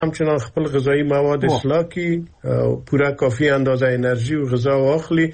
همچنان خپل غذایی مواد اصلاح کی، پورا کافی اندازه انرژی و غذا واخلی.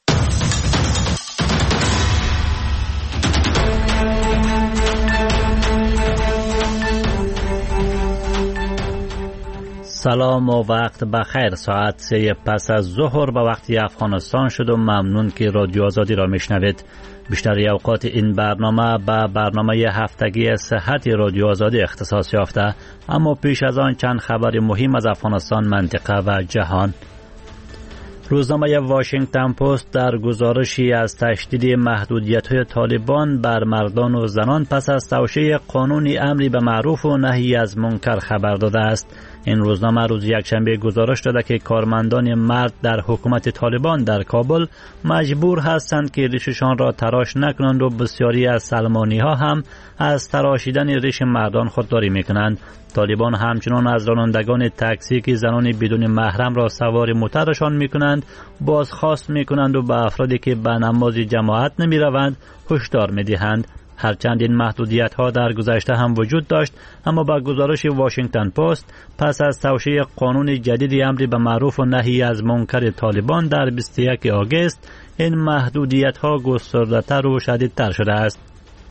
سلام و وقت بخیر. ساعت 3 پس از ظهر به وقت افغانستان شد و ممنون که رادیو آزادی را میشنوید. بیشتر اوقات این برنامه به برنامه هفتگی صحت رادیو آزادی اختصاص یافته، اما پیش از آن چند خبر مهم از افغانستان، منطقه و جهان. روزنامه واشنگتن پست در گزارشی از تشدید محدودیت‌های طالبان بر مردان و زنان پس از توشیح قانون امری به معروف و نهی از منکر خبر داده است. این روزنامه روز یکشنبه گزارش داده که کارمندان مرد در حکومت طالبان در کابل مجبور هستند که ریششان را تراش نکنند و بسیاری از سلمانی‌ها هم از تراشیدن ریش مردان خودداری می‌کنند. طالبان همچنان از رانندگان تاکسی که زنان بدون محرم را سوار موترشان می‌کنند بازخواست می‌کنند و به افرادی که به نماز جماعت نمی‌روند هشدار می‌دهند. هرچند این محدودیت‌ها در گذشته هم وجود داشت، اما با گزارش واشنگتن پست پس از توشیح قانون جدید امری به معروف و نهی از منکر طالبان در 21 آگوست این محدودیت‌ها گسترده‌تر و شدیدتر شده است.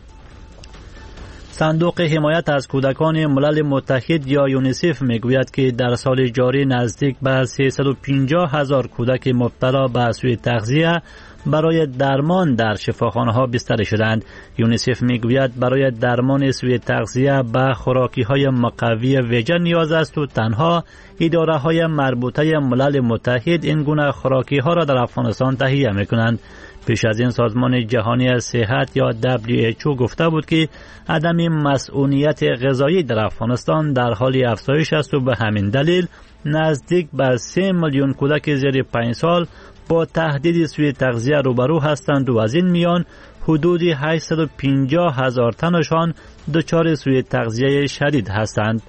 صندوق حمایت از کودکان ملل متحد یا یونیسف میگوید که در سال جاری نزدیک به 350,000 کودک مبتلا به سوء تغذیه برای درمان در شفاخانه‌ها بستری شدند. یونیسف میگوید برای درمان سوء تغذیه به خوراکی‌های مقوی ویژه نیاز است و تنها اداره‌های مربوطه ملل متحد این گونه خوراکی‌ها را در افغانستان تهیه می‌کنند. پیش از این سازمان جهانی صحت یا WHO گفته بود که عدم مسئولیت غذایی در افغانستان در حال افزایش است و به همین دلیل نزدیک به 3 میلیون کودک زیر 5 سال با تهدید سوء تغذیه روبرو هستند و از این میان حدود 850,000 تنشان دچار سوء تغذیه شدید هستند.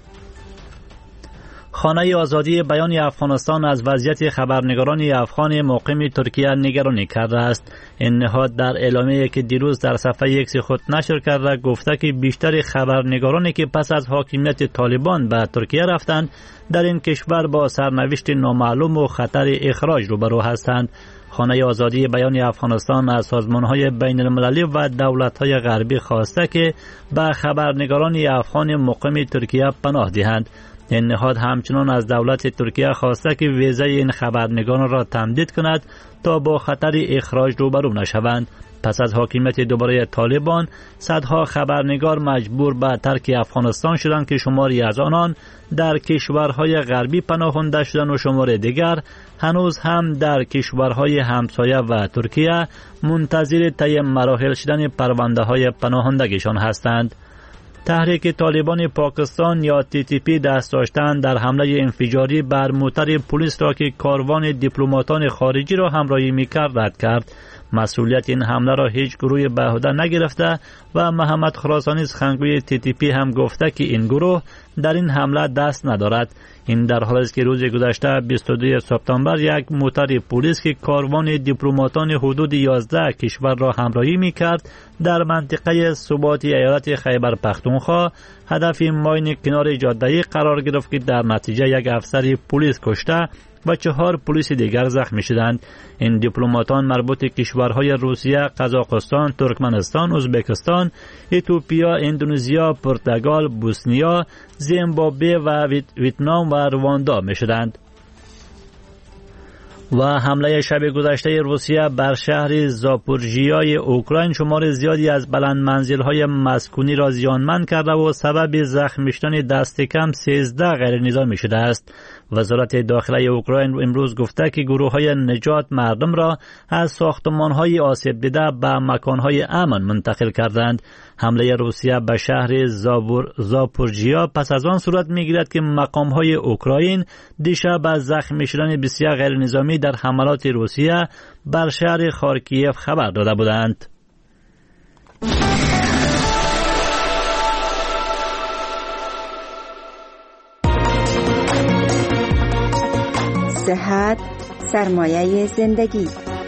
خانه آزادی بیان افغانستان از وضعیت خبرنگاران افغان مقیم ترکیه نگرانی کرده است. این نهاد در اعلامیه‌ای که دیروز در صفحه ایکس خود نشر کرده گفته که بیشتر خبرنگارانی که پس از حاکمیت طالبان به ترکیه رفتند در این کشور با سرنوشت نامعلوم و خطر اخراج روبرو هستند. خانه آزادی بیان افغانستان از سازمان‌های بین المللی و دولت‌های غربی خواسته که به خبرنگاران افغان مقیم ترکیه پناه دهند. این نهاد همچنان از دولت ترکیه خواسته که ویزه این خبرنگاران را تمدید کند تا با خطر اخراج روبرو نشوند. پس از حاکمیت دوباره طالبان صدها خبرنگار مجبور به ترک افغانستان شدند که شماری از آنان در کشورهای غربی پناهنده شدند و شمار دیگر هنوز هم در کشورهای همسایه و ترکیه منتظر طی مراحل شدن پرونده‌های پناهندگیشان هستند. تحریک طالبان پاکستان یا TTP دست داشتن در حمله انفجاری بر موتر پلیس را که کاروان دیپلماتان خارجی را همراهی می‌کرد رد کرد. مسئولیت این حمله را هیچ گروه به عهده نگرفته و محمد خراسانی سخنگوی TTP هم گفته که این گروه در این حمله دست ندارد. این در حالی است که روز گذشته 22 سپتامبر یک موتر پلیس که کاروان دیپلماتان حدود 11 کشور را همراهی می‌کرد در منطقه ثباتی ایالت خیبر پختونخوا هدف ماین کنار جاده قرار گرفت که در نتیجه یک افسر پلیس کشته و 4 پلیس دیگر زخمی شدند. این دیپلماتان مربوط کشورهای روسیه، قزاقستان، ترکمنستان، ازبکستان، اتیوپیا، اندونزیا، پرتغال، بوسنیا، زیمبابوه و ویتنام و رواندا می شدند. و حمله شب گذشته روسیه بر شهر زاپورژیای اوکراین شمار زیادی از بلند منزل‌های مسکونی را زیانمند کرده و سبب زخمی شدن دست کم 13 غیر نظامی شده است. وزارت داخله اوکراین امروز گفته که گروه‌های نجات مردم را از ساختمان‌های آسیب دیده به مکان‌های امن منتقل کردند. حمله روسیه به شهر زاپورژیا پس از آن صورت می‌گیرد که مقام‌های اوکراین دیشب از زخمی شدن بسیار غیر نظامی در حملات روسیه بر شهر خارکیف خبر داده بودند. صحت سرمایه زندگی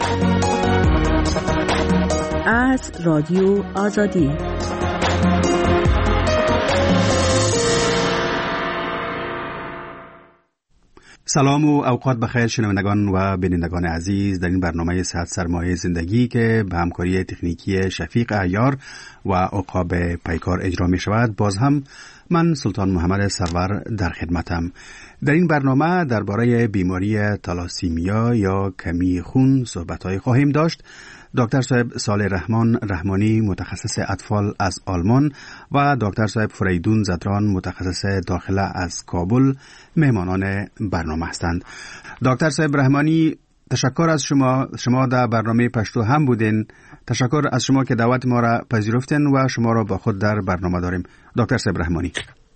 از رادیو آزادی. سلام و اوقات بخیر شنوندگان و بینندگان عزیز در این برنامه صحت سرمایه زندگی که به همکاری تکنیکی شفیق عیار و عقاب پیکار اجرا می شود. باز هم من سلطان محمد سرور در خدمتم. در این برنامه درباره بیماری تالاسیمیا یا کمی خون صحبت‌های خواهیم داشت. دکتر صاحب صالح رحمانی متخصص اطفال از آلمان و دکتر صاحب فریدون زدران متخصص داخله از کابل مهمانان برنامه هستند. دکتر صاحب رحمانی، تشکر از شما در برنامه پشتو هم بودین. تشکر از شما که دعوت ما را پذیرفتین و شما را با خود در برنامه داریم. دکتر صاحب رحمانی،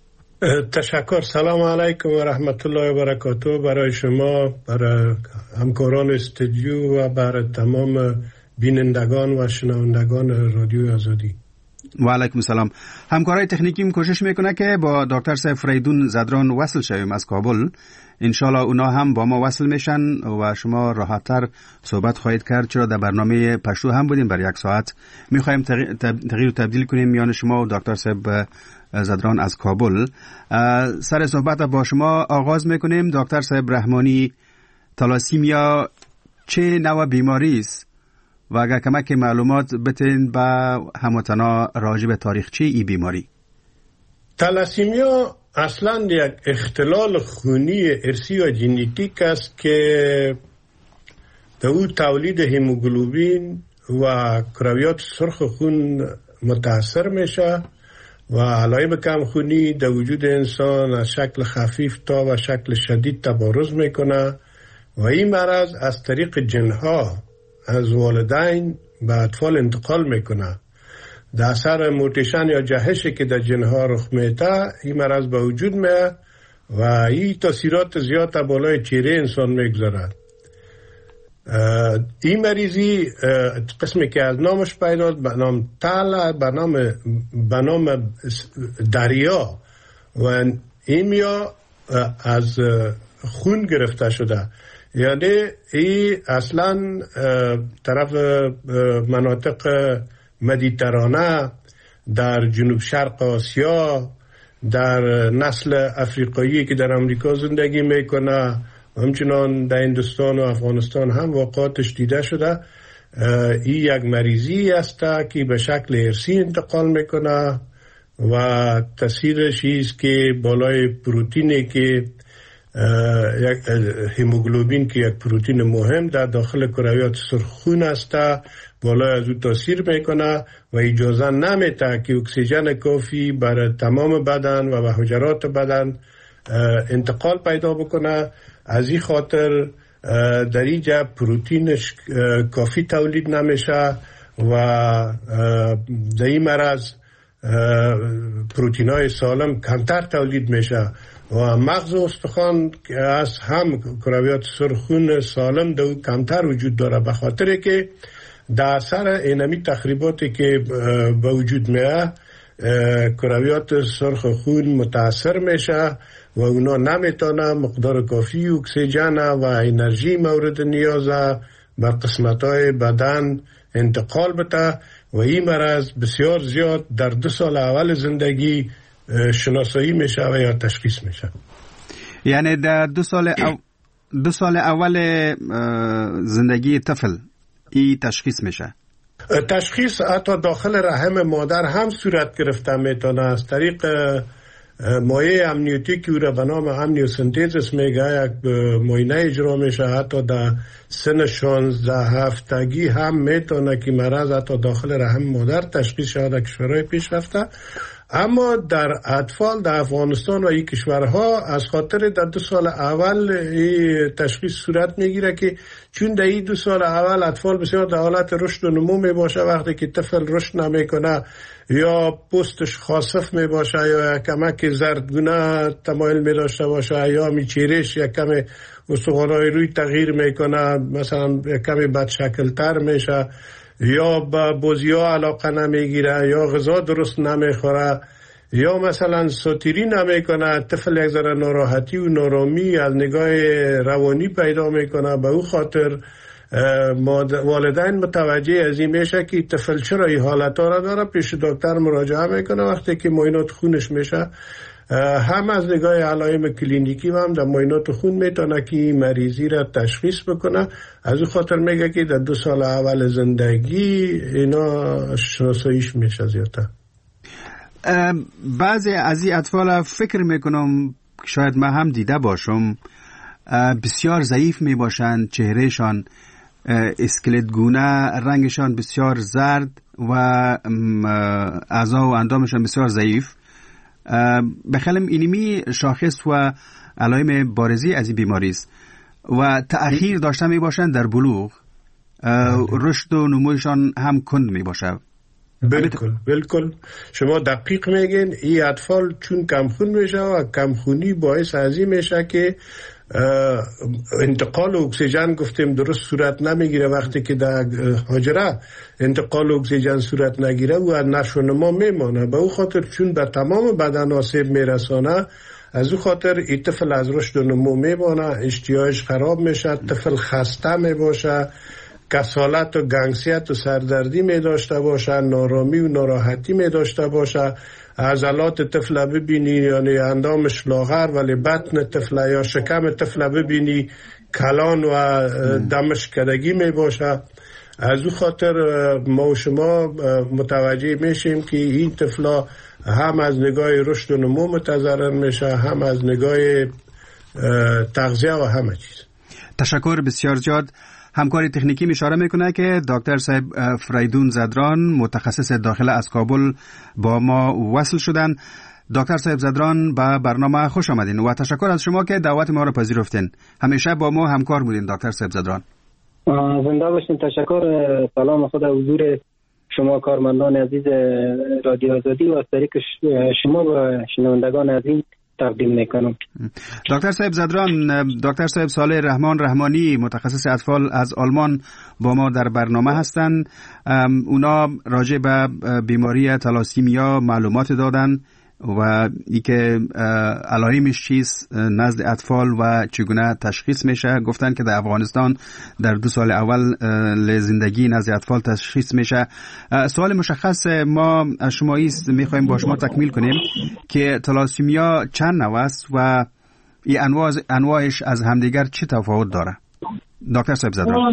تشکر. سلام علیکم و رحمت الله و برکاته برای شما، برای همکاران استودیو و برای تمام بینندگان و شنوندگان رادیو آزادی. و علیکم السلام. همکارای تکنیکیم کوشش میکنه که با دکتر صاحب فریدون زدران وصل شویم از کابل. انشالله اونا هم با ما وصل میشن و شما راحت‌تر صحبت خواهید کرد، چرا در برنامه پشتو هم بودیم برای 1 ساعت. میخوایم تغییر و تبدیل کنیم میان شما و دکتر صاحب زدران از کابل. سر صحبت با شما آغاز میکنیم. دکتر صاحب رحمانی، تالاسیمیا چه نوع بیماری است و اگر کمک معلومات بتین با هموطنا راجع به تاریخچه ای بیماری؟ تالاسیمیا اصلا یک اختلال خونی ارثی و ژنتیک است که در او تولید هموگلوبین و کرویات سرخ خون متاثر میشه و علائم کم خونی در وجود انسان از شکل خفیف تا و شکل شدید تبارز میکنه و این مرض از طریق جنها از والدین به اطفال انتقال میکنه. در اثر موتیشن یا جهشی که در جنها رخ میده این مرض به وجود میاد و این تاثیرات زیاد بالای چهره انسان میگذارد. این مریضی قسمی که از نامش پیداست به نام تالا، به نام دریا و این میا از خون گرفته شده. یعنی این اصلا طرف مناطق مدیترانه در جنوب شرق آسیا، در نسل افریقایی که در امریکا زندگی میکنه، همچنان در هندوستان و افغانستان هم واقعاتش دیده شده. این یک مریضی است که به شکل ارثی انتقال میکنه و تاثیرش است که بالای پروتینی که یک هموگلوبین که یک پروتین مهم در داخل کرویات سرخون است بالای از او تاثیر میکنه و اجازه نمیده که اکسیژن کافی برای تمام بدن و به حجرات بدن انتقال پیدا بکنه. از این خاطر در اینجا پروتینش کافی تولید نمیشه و در این مرض پروتین های سالم کمتر تولید میشه و مغز و استخوان از هم کرویات سرخون سالم در کمتر وجود داره، به خاطر که در اثر اینمی تخریباتی که به وجود میاد کرویات سرخ خون متاثر میشه و اونا نمیتونه مقدار کافی اکسیژن و انرژی مورد نیاز بر قسمت‌های بدن انتقال بده و این مرض بسیار زیاد در 2 سال اول زندگی شناسایی میشه و یا تشخیص میشه. یعنی در 2 سال اول زندگی طفل این تشخیص میشه؟ تشخیص حتی داخل رحم مادر هم صورت گرفته میتونه از طریق مایع امنیوتیکی او را به نام امنیوسنتز میگه. یک معاینه اجرا میشه حتی در سن 16 هفتگی هم میتونه که مرض حتی داخل رحم مادر تشخیص شده، کشورهای پیش رفته. اما در اطفال در افغانستان و این کشورها از خاطر در 2 سال اول این تشخیص صورت میگیره که چون در این 2 سال اول اطفال بسیار در حالت رشد و نمو میباشه، وقتی که طفل رشد نمیکنه یا پوستش خاصف میباشه یا کمک زردگونه تمایل میداشته باشه یا چهرهش یک کم استخوان‌های روی تغییر میکنه، مثلا یک کمی بد شکل تر میشه یا با بازی‌ها علاقه نمیگیره یا غذا درست نمیخوره یا مثلا ساتیری نمیکنه، طفل یک ذره ناراحتی و نارامی از نگاه روانی پیدا میکنه. به او خاطر والدین متوجه از این میشه که طفل چرا این حالت ها را داره، پیش دکتر مراجعه میکنه. وقتی که معاینات خونش میشه هم از نگاه علائم کلینیکی هم در معاینات خون میتونه که مریضی را تشخیص بکنه. از این خاطر میگه که در 2 سال اول زندگی اینا شناساییش میشه زیادتر. بعضی از این اطفال فکر میکنم شاید من هم دیده باشم بسیار ضعیف می باشند، چهرهشان اسکلت گونه، رنگشان بسیار زرد و اعضا و اندامشان بسیار ضعیف. بخلم اینمی شاخص و علائم بارزی از این بیماری است و تأخیر داشته می باشند در بلوغ، رشد و نمویشان هم کند می باشد. بالکل شما دقیق میگین. این اطفال چون کمخون میشه و کمخونی باعث از این میشه که انتقال اکسیژن گفتیم درست صورت نمیگیره. وقتی که در حجره انتقال اکسیژن صورت نگیره و نشو و نما میمانه. به او خاطر چون به تمام بدن آسیب میرسانه، از او خاطر این طفل از رشد و نمو میمانه، اشتیاقش خراب میشه، طفل خسته میباشه، کسالت و گنگسیت و سردردی می داشته باشه، نارامی و ناراحتی می داشته باشه. عضلات طفل ببینی یعنی اندامش لاغر ولی بطن طفل یا شکم طفل ببینی کلان و دمش کدگی می باشه. از او خاطر ما و شما متوجه میشیم که این طفلا هم از نگاه رشد و نمو متضرر میشه، هم از نگاه تغذیه و همه چیز. تشکر بسیار زیاد. همکاری تکنیکی اشاره میکنه که دکتر صاحب فریدون زدران متخصص داخله از کابل با ما وصل شدن. دکتر صاحب زدران به برنامه خوش آمدین و تشکر از شما که دعوت ما را پذیرفتین. همیشه با ما همکار بودین دکتر صاحب زدران. زنده باشین. تشکر. سلام خدا حضور شما کارمندان عزیز رادیو آزادی و از طریق شما و شنوندگان عزیز تقدیم میکنم. دکتر صاحب زدران، دکتر صاحب صالح رحمان رحمانی متخصص اطفال از آلمان با ما در برنامه هستند. اونا راجع به بیماری تالاسیمیا معلومات دادن و ای که علائمش چیست نزد اطفال و چگونه تشخیص میشه. گفتن که در افغانستان در 2 سال اول زندگی نزد اطفال تشخیص میشه. سوال مشخص ما از شما است، میخوایم با شما تکمیل کنیم که تالاسیمیا چند نوع است و این انواعش از همدیگر چه تفاوت داره؟ دکتر صاحب زدران.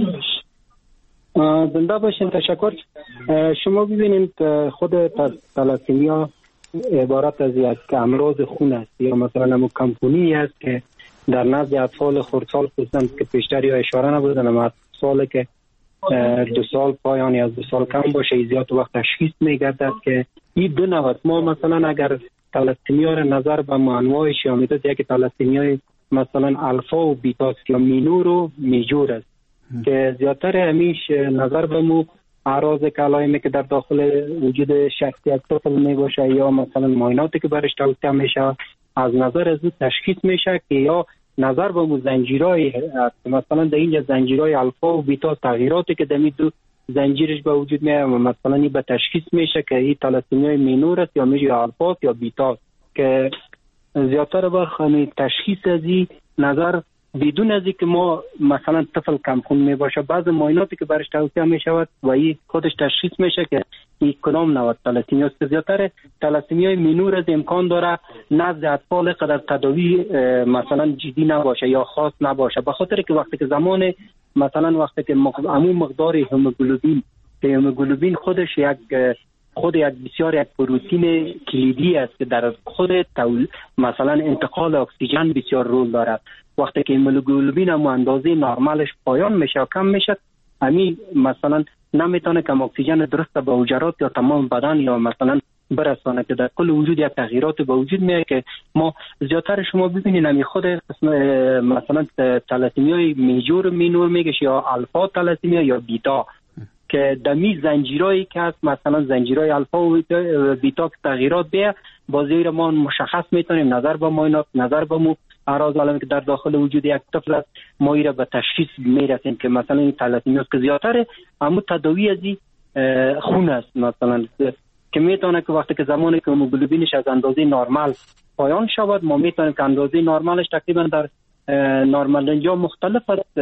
زنده باشین. تشکر. شما ببینید خود تالاسیمیا عبارت از یک امراض خون است یا مثلا کمخونی است که در نزد اطفال خردسال خصوصا که پیشتر یا اشاره نبودن، اما اطفالی که 2 سال پایان یا 2 سال کم باشه زیاد وقت تشخیص میگردد که این 2 نوع است. ما مثلا اگر تالاسیمیا را نظر به انواعش یا میتونید یک تالاسیمیا مثلا الفا و بیتا یا مینور و میجور است که زیادتر همیش نظر به مو اعراض علائمی که در داخل وجود شخصیت طفل می باشه یا مثلا معایناتی که برش توصیه میشه از نظر از تشخیص میشه که یا نظر به زنجیرهای مثلا در اینجا زنجیرهای الفا و بیتا تغییراتی که در این 2 زنجیرش به وجود میاد مثلا این به تشخیص میشه که این تالاسیمیای مینور است یا میشه الفا یا بیتا که زیادتر وقت تشخیص از این نظر بدون از اینکه ما مثلا طفل کمخون می باشه بعض معایناتی که برش توصیه می شود و این خودش تشخیص میشه که این کدام نوع تالاسیمیا است. زیادتر تالاسیمیای مینور از امکان داره نزد اطفال قدر تداوی مثلا جدی نباشه یا خاص نباشه، به خاطر که وقتی که زمان مثلا وقتی که عموم مقدار هیموگلوبین خودش یک بسیار یک پروتئین کلیدی است که در خود مثلا انتقال اکسیژن بسیار رول دارد. وقتی که هیموگلوبین هم اندازه نرمالش پایان میشه و کم میشه، همین مثلا نمیتونه کم اکسیژن درست به حجرات یا تمام بدن یا مثلا برسانه که در کل وجود یک تغییرات به وجود میاد که ما زیادتر شما ببینید همین خود مثلا تالاسیمیای میجور مینور میگه یا الفا تالاسیمیا یا بیتا که دمی زنجیرایی که هست مثلا زنجیرای الفا و بیتا که تغییرات بیه با زیر ما مشخص میتونیم نظر به معاینات نظر به اعراض علائمی که در داخل وجود یک طفل است ما ایره به تشخیص میرسیم که مثلا این تالاسیمیا است که زیادتر اما تداوی از خون است مثلا که میتونه که وقتی که زمانی که هیموگلوبینش از اندازه نرمال پایان شود ما میتونیم که اندازه نرمالش تقریبا در نرمال اینجا مختلف است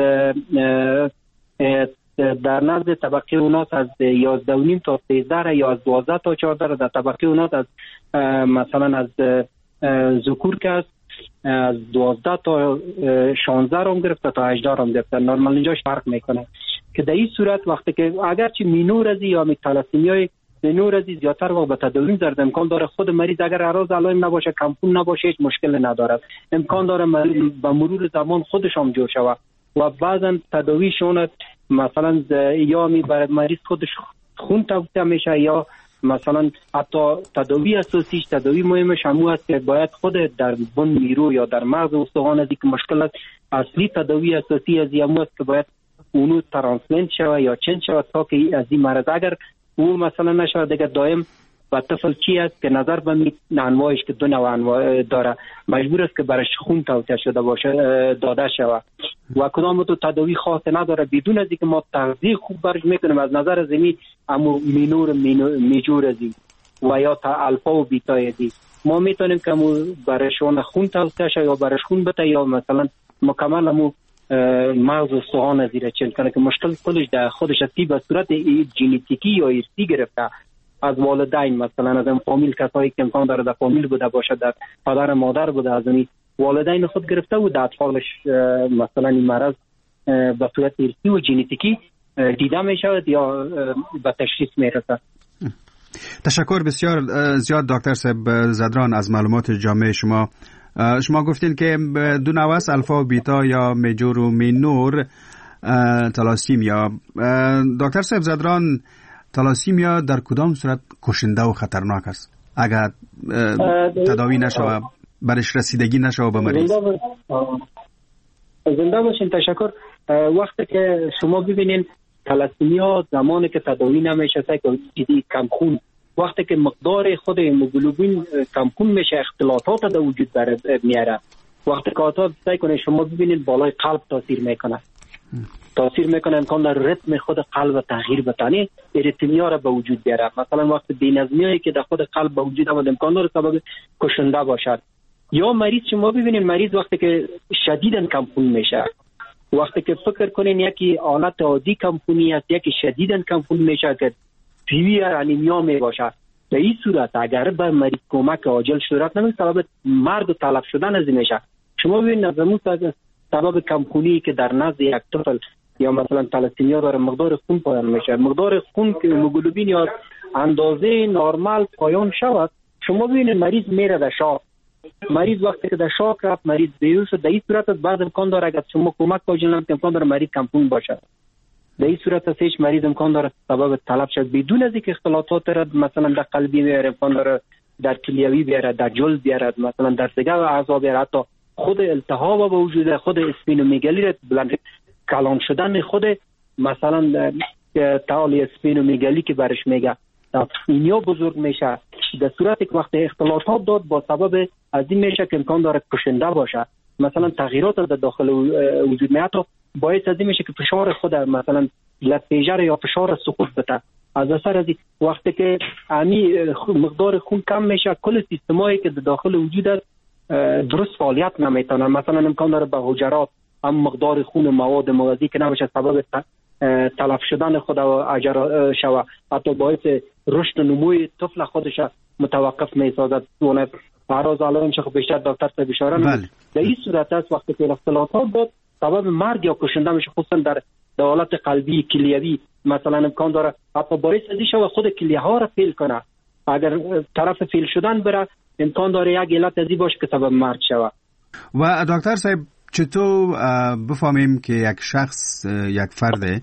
در نزد طبقه اوناس از 11.5 تا 13 یا از 12 تا 14 در طبقه اوناس از مثلا از ذکور که است از 12 تا 16 رام گرفته تا 18 رام گرفته. نرمال اینجاش فرق میکنه که در این صورت وقتی که اگرچه مینورزی یا تلاسیمیای مینورزی زیادتر وقت به تداوی زرد امکان داره خود مریض اگر اعراض علائم نباشه، کمپون نباشه، هیچ مشکل نداره، امکان داره با مرور زمان خودش هم جور شود و بعضا تداویشون مثلا یا برای مریض خودش خون توسعه میشه یا مثلا حتی تداوی اساسیش تداوی مهمش همون است که باید خود در بن میرو یا در مغز استخوان از که مشکل است، اصلی تداوی اساسی از همون است که باید اونو ترانسپلنت شود یا چنج شود تا که از این مرض اگر اون مثلا نشود دیگه دائم و طفل چی است که نظر به انواعش که دو نوع انواع داره مجبور است که برش خون توسعه شده باشه داده شود و کدام تو تداوی خاص نداره بدون از اینکه ما تغذیه خوب برش میکنیم از نظر زمین اما مینور میجور ازی و یا تا الفا و بیتا ازی ما میتونیم که برشون خون توسعه شود یا برش خون بده یا مثلا مکمل همو مغز و استخوان ازی را چنین کنه که مشکل خودش اصلی به صورت ژنتیکی یا ارثی گرفته از والدین، مثلا از این فامیل کسایی که امکان داره در فامیل بوده باشه، در پدر مادر بوده، از این والدین خود گرفته و در اطفالش مثلا این مرض به صورت ارثی و ژنتیکی دیده می شود یا به تشخیص می رسد. تشکر بسیار زیاد دکتر صاحب زدران از معلومات جامع شما. شما گفتین که دو نوع است، الفا و بیتا یا میجور و مینور تلاسیمیا. دکتر صاحب زدران، تلاسیمیا در کدام صورت کشنده و خطرناک است اگر تداوی نشود، برش رسیدگی نشود به مریض؟ زنده باشین. تشکر. وقتی که شما ببینین تلاسیمیا زمانی که تداوی نمیشه که چیزی کم خون، وقتی که مقدار خود هیموگلوبین کم خون میشه اختلاطات در وجود میاره. وقتی که آتا سعی کنه شما ببینید بالای قلب تاثیر میکنه امکان در رتم خود قلب تغییر بتانه، اریتمیا را به وجود بیاره. مثلا وقتی بی‌نظمیایی که در خود قلب به وجود آمد امکان داره سبب کشنده باشد. یا مریض شما ببینید مریض وقتی که شدیداً کمخون میشه، وقتی که فکر کنین یکی حالت عادی کمخونی است یکی شدیداً کمخون میشه که فیویر انیمیا می باشه، در این صورت اگر به مریض کمک عاجل صورت نمیشه سبب مرگ و تلف شدن از میشه. شما ببینید از سبب کمخونی که در نزد یک طفل یا مثلا تلاسیمیا داره مقدار خون پایان میشه، مقدار خون که هیموگلوبین یا اندازه نرمال پایان شود، شما ببینید مریض میره در شاک. مریض وقتی که در شاک رفت مریض بیهوش شد، در این صورت بعد امکان داره اگر شما کمک عاجل نکنید امکان داره مریض کمخون باشه. در این صورت هیچ مریض امکان داره سبب تلف شد بدون از اینکه اختلاطات را مثلا در قلبی بیاره، امکان داره در کلیوی بیاره، در جلد بیاره، مثلا در دیگر اعضا بیاره، حتی خود التهاب به وجود خود اسپینومیگالی را بلند کلان شدن خود مثلا تعالی اسپینومیگالی که برش میگه اینیا بزرگ میشه. در صورتی که وقت اختلاطات داد با سبب از این میشه که امکان داره کشنده باشه، مثلا تغییرات در داخل وجود میاد باعث از این میشه که فشار خود مثلا لپیجر یا فشار سقوط بده. از اثر از وقتی که مقدار خون کم میشه کل سیستمایی که در داخل وجود است درست فعالیت نمیتونن، مثلا امکان داره به حجرات هم مقدار خون مواد مغذی که نمیشه سبب تلف شدن خود و اجرا شود، حتی باعث رشد و نموی طفل خودش متوقف میسازد. اون اعراض علائم چه بیشتر دکتر صاحب اشاره می‌کنه. در این صورت است وقتی که اختلاطات داد سبب مرگ یا کشنده میشه، خصوصا در حالت قلبی کلیوی مثلا امکان داره حتی باعث ازی شود خود کلیه ها را فیل کنه. اگر طرف فیل شدن بره امکان داره یک علت ازی باشه که سبب مرگ شود. و دکتر صاحب چطور بفهمیم که یک شخص یک فرد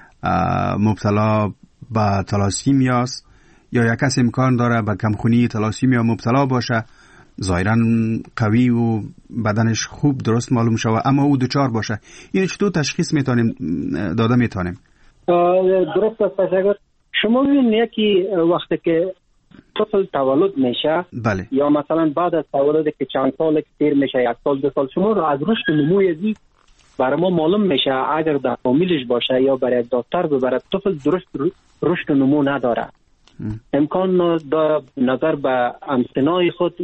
مبتلا به تلاسیمیا است یا یک کس امکان داره به کمخونی تلاسیمیا مبتلا باشه، ظاهرا قوی و بدنش خوب درست معلوم شود اما او دچار باشه، این چطور تشخیص داده میتونیم؟ درست است. اگر شما ببینید یکی وقتی که طفل تولد میشه بله. یا مثلا بعد از تولد که چند سال تیر میشه، یک سال دو سال، شما رو از رشد نموی ازی برای ما معلوم میشه اگر در فامیلش باشه یا برای دکتر ببره طفل درست رشد نمو نداره. امکان نظر به امتناع خود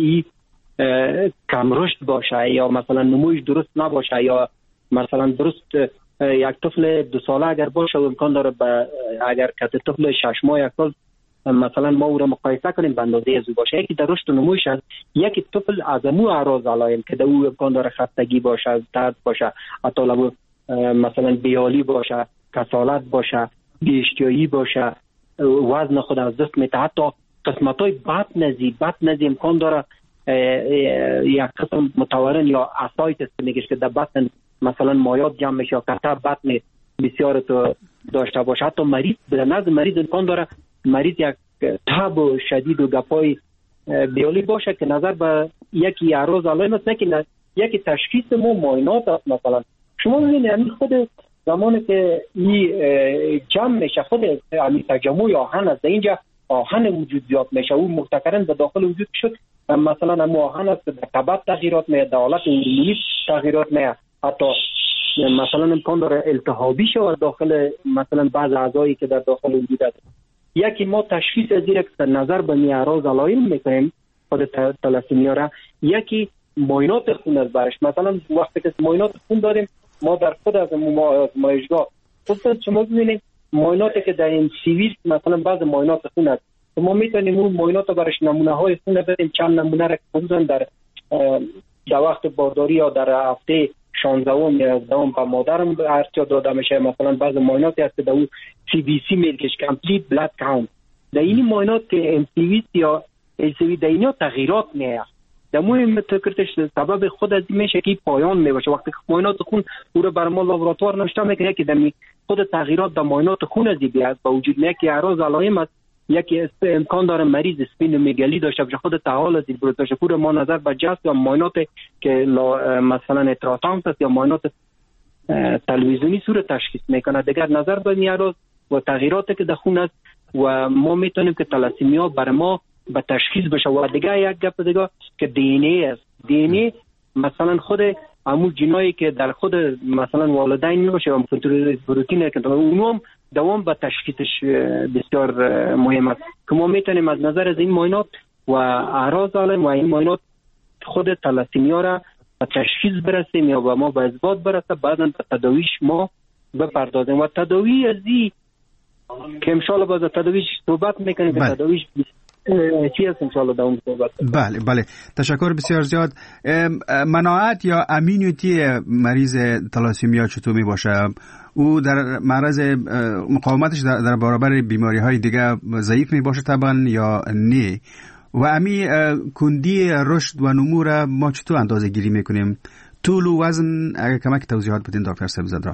کم رشد باشه یا مثلا نمویش درست نباشه یا مثلا درست یک طفل 2 ساله اگر باشه امکان داره اگر که طفل 6 ماه یک سال مثلا ما او را مقایسه کنیم به اندازه از او باشه. یکی در رشد و نموش است، یکی طفل از امو اعراض علائم که در او امکان داره خستگی باشه، درد باشه، حتی مثلا بیالی باشه، کسالت باشه، بی‌اشتیایی باشه، وزن خود از دست میده، حتی قسمت‌های بطن امکان داره یک قسم متورم یا اسایتس میگه که در بطن مثلا مایات جمع میشه یا کتر بطن بسیار تو داشته باشه. حتی مریض به نظر مریض امکان داره مریض یک تب شدید و گپای بیالی باشه که نظر به یکی اعراض علائم است، نه یکی تشخیص ما معاینات است. مثلا شما ببینید یعنی خود زمانی که این جمع میشه خود همین تجمع آهن است، اینجا آهن وجود زیاد میشه، او محتکرن به داخل وجود شد، مثلا هم آهن است در طبعت تغییرات میاد، در حالت ایمنی تغییرات میاد، حتی مثلا امکان داره التهابی شود داخل مثلا بعض اعضایی که در داخل وجود است. یکی ما تشخیص از این که نظر به اعراض علائم میکنیم خود تلاسیمیا را، یکی معاینات خون است برش. مثلا وقتی که معاینات خون داریم ما در خود از آزمایشگاه خود شما ببینید معایناتی که در این سیویل مثلا بعض معاینات خون است، ما میتونیم اون معاینات برش نمونه های خون بدیم، چند نمونه را خصوصا در وقت بارداری یا در هفته 16 یا 17 به مادرم ارتیا داده میشه. مثلا بعض معایناتی هست که در اون CBC میگه کامپلیت بلاد کاونت، در این معاینات که MCV یا LCV در اینا تغییرات میاد، در مهم تکرتش سبب خود از میشه که پایان میباشه. وقتی معاینات خون او رو بر ما لابراتوار نوشته میکنه که در خود تغییرات در معاینات خون از بیاد با وجود یکی اعراض علائم است، یکی امکان داره مریض اسپینومگالی داشته باشه، خود تعال از بروتاش پور ما نظر به جست یا معاینات که مثلا اتراسانس است یا معاینات تلویزیونی صورت تشخیص میکنه، دیگر نظر به اعراض و تغییراتی که در خون است و ما میتونیم که تلاسیمیا برای ما به تشخیص بشه. و دیگه یک گپ دیگه که دی است، دی مثلا خود همون جینایی که در خود مثلا والدین میباشه و پروتئین که اونم دوام به تشخیصش بسیار مهم است که ما میتونیم از نظر از این معاینات و اعراض علائم و این معاینات خود تلاسیمیا را به تشخیص برسیم یا به ما به اثبات برسه، بعدا به تداویش ما بپردازیم. و تداوی از این که انشالله باز تداویش صحبت میکنیم که تداویش چی هست انشالله در اون صحبت. بله تشکر بسیار زیاد. مناعت یا امینیتی مریض تلاسیمیا چطور می باشه؟ او در معرض مقاومتش در برابر بیماری های دیگه ضعیف می باشه طبعا یا نه؟ و امی کندی رشد و نمو را ما چطور اندازه گیری میکنیم؟ طول و وزن اگر کمک توضیحات بدین دکتر صاحب زدران.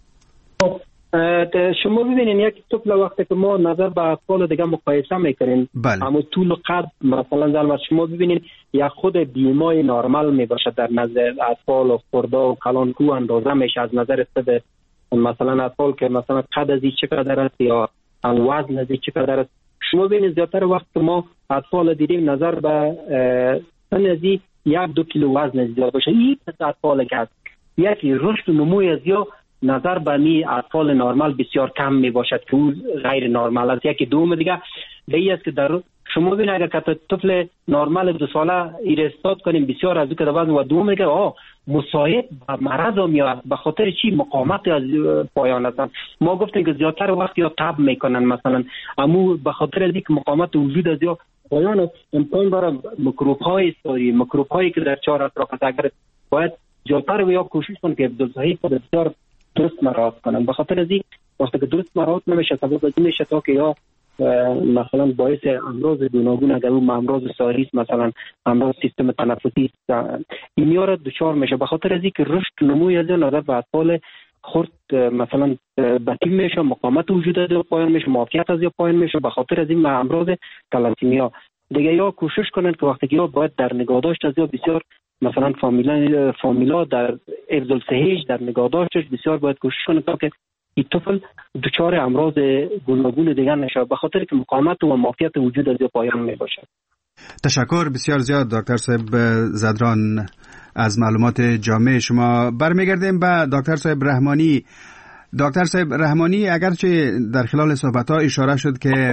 شما ببینید یک طفل وقتی که ما نظر به اطفال دیگه مقایسه میکنیم، اما طول و قد مثلا در شما ببینید یک خود بیمای نرمال می باشه در نظر اطفال و خردها و کلانکو اندازه میشه از نظر خود مثلا اطفال که مثلا قد از این چقدر است یا وزن از این چقدر است. شما ببینید زیادتر وقت ما اطفال دیدیم نظر به سن از 1-2 کیلو وزن زیاد باشه، این اطفال که هست یکی رشد و نموی از یا نظر به می اطفال نرمال بسیار کم می باشد که او غیر نرمال است. یکی دوم دیگه این است که در شما ببینید اگر که طفل نرمال 2 ساله ایرستاد کنیم بسیار از او که در وزن و دوم دیگه مساعد به مرض میاد به خاطر چی مقاومت از پایان هستند. ما گفتیم که زیادتر وقت یا تب میکنن مثلا اما به خاطر از اینکه مقاومت وجود از یا پایان امکان داره میکروب های ساری میکروب هایی که در چهار اطراف است اگر باید زیادتر و یا کوشش کنن که عبدالصحیح بسیار درست مراعات کنن. به خاطر از این وقتی که درست مراعات نمیشه سبب از این میشه تا که یا مثلا باعث امراض گوناگون اگر اون امراض ساری مثلا امراض سیستم تنفسی اینیا را دچار میشه. به خاطر از اینکه رشد نموی از نظر به اطفال خرد مثلا بطیم میشه، مقاومت وجود از پایان میشه، معافیت از پایان میشه. به خاطر از این امراض تلاسیمیا دیگه یا کوشش کنن که وقتی یا باید در نگاهداشت از یا بسیار مثلا فامیلا در حفظ الصحه در نگاهداشتش بسیار باید کوشش کنن تا که این طفل دچار امراض گوناگون دیگر نشه به خاطر که مقاومت و معافیت وجود از پایان می باشه. تشکر بسیار زیاد دکتر صاحب زدران از معلومات جامع شما. برمیگردیم به دکتر صاحب رحمانی. دکتر صاحب رحمانی اگرچه در خلال صحبت‌ها اشاره شد که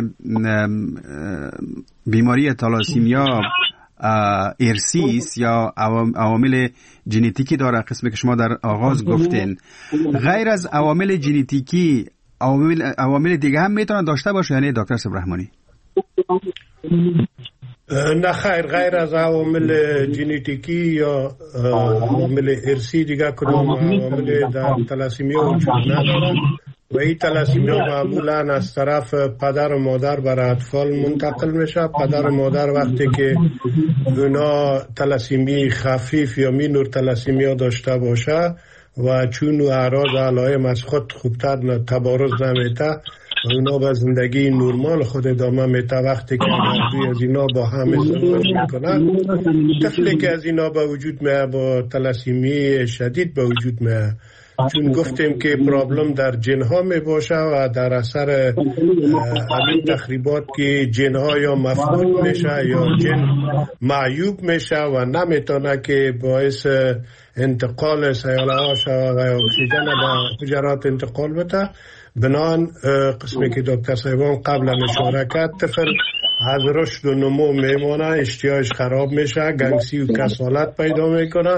بیماری تالاسیمیا ارثی است یا عوامل ژنتیکی داره، قسمی که شما در آغاز گفتین، غیر از عوامل ژنتیکی عوامل دیگه هم میتونن داشته باشه یعنی دکتر صاحب رحمانی؟ نه خیر، غیر از عوامل ژنتیکی یا عوامل ارثی دیگه کدام عوامل در تلاسیمیا وجود ندارد و این تلاسیمیا معمولا از طرف پدر و مادر برای اطفال منتقل میشه. پدر و مادر وقتی که اونا تلاسیمی خفیف یا مینور تلاسیمیا داشته باشه و چون اعراض علائم از خود خوبتر تبارز نمیده، اونا به زندگی نورمال خود ادامه میده. وقتی که دوی از اینا با هم ازدواج میکنن، طفلی که از اینا به وجود میاد با تلاسیمی شدید به وجود میاد، چون گفتیم که پرابلم در جن ها می باشه و در اثر همین تخریبات که جن ها یا مفقود میشه یا جن معیوب میشه و نمیتونه که باعث انتقال سیاله ها شود و اکسیژن به حجرات انتقال بده. بنان قسمی که دکتر صاحبان قبلا اشاره کرد، طفل از رشد و نمو میمونه، اشتیاقش خراب میشه، گنگسی و کسالت پیدا میکنه.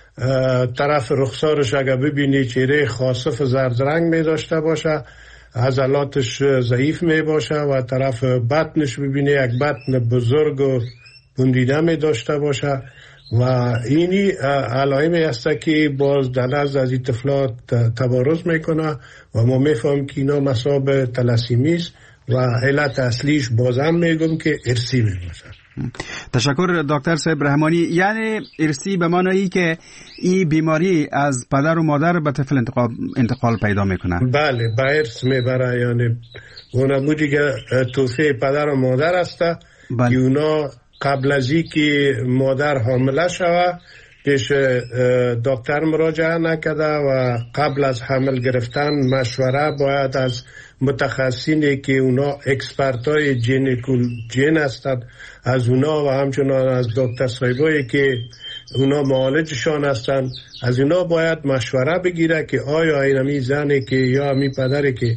طرف رخسارش اگر ببینی چهره خاصف زرد رنگ می داشته باشه، عضلاتش ضعیف می باشه و طرف بطنش ببینی یک بطن بزرگ و بندیده می داشته باشه و اینی علائمی هسته که باز در نزد از این طفلات تبارز میکنه و ما میفهم که اینا مصاب تلاسیمی است و علت اصلیش بازم میگم که ارثی میباشه. تشکر دکتر صاحب رحمانی. یعنی ارثی به معنی که این بیماری از پدر و مادر به طفل انتقال پیدا میکنه؟ بله، به ارث میبره. یعنی اون دیگه توفیق پدر و مادر هسته که اونا قبل از اینکه مادر حامله شود پیش دکتر مراجعه نکرده و قبل از حمل گرفتن مشوره باید از متخصصینی که اونا اکسپرتای جن هستند از اونا و همچنان از دکتر صاحبایی که اونا معالجشان هستند، از اونا باید مشوره بگیره که آیا اینمی زنی که یا همی پدری که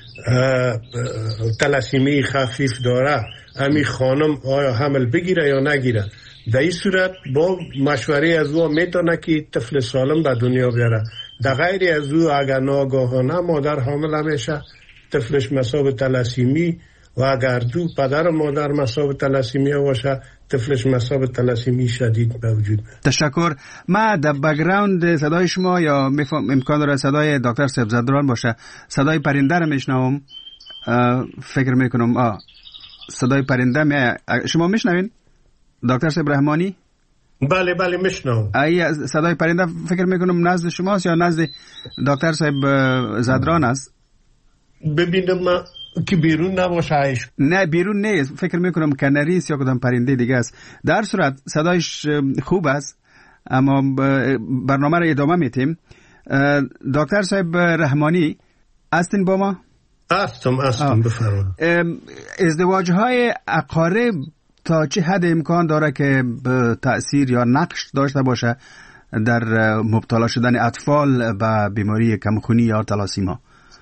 تلاسیمی خفیف داره، همی خانم آیا حمل بگیره یا نگیره. در این صورت با مشوره از او میتونه که طفل سالم به دنیا بیاره. در غیر از او اگر ناگاهانه مادر حامل میشه، طفلش مصاب تلاسیمی و اگر دو پدر و مادر مصاب تلاسیمی باشه، طفلش مصاب تلاسیمی شدید به وجود میاد. تشکر. ما در بک‌گراند صدای شما یا امکان داره صدای دکتر صاحب زدران باشه، صدای پرنده رو میشنوم. فکر میکنم صدای پرنده شما میشنوین دکتر صاحب رحمانی؟ بله بله میشنوم. صدای پرنده فکر میکنم نزد شماست یا نزد دکتر صاحب زدران است؟ ببینم که بیرون نباشه. نه بیرون نیست، فکر میکنم کنریست یا کدام پرنده دیگه است. در صورت صدایش خوب است، اما برنامه رو ادامه میتیم. دکتر صاحب رحمانی هستین با ما؟ هستم بفرمایید. ازدواج های اقارب تا چه حد امکان داره که به تأثیر یا نقش داشته باشه در مبتلا شدن اطفال به بیماری کمخونی یا تلاسیما؟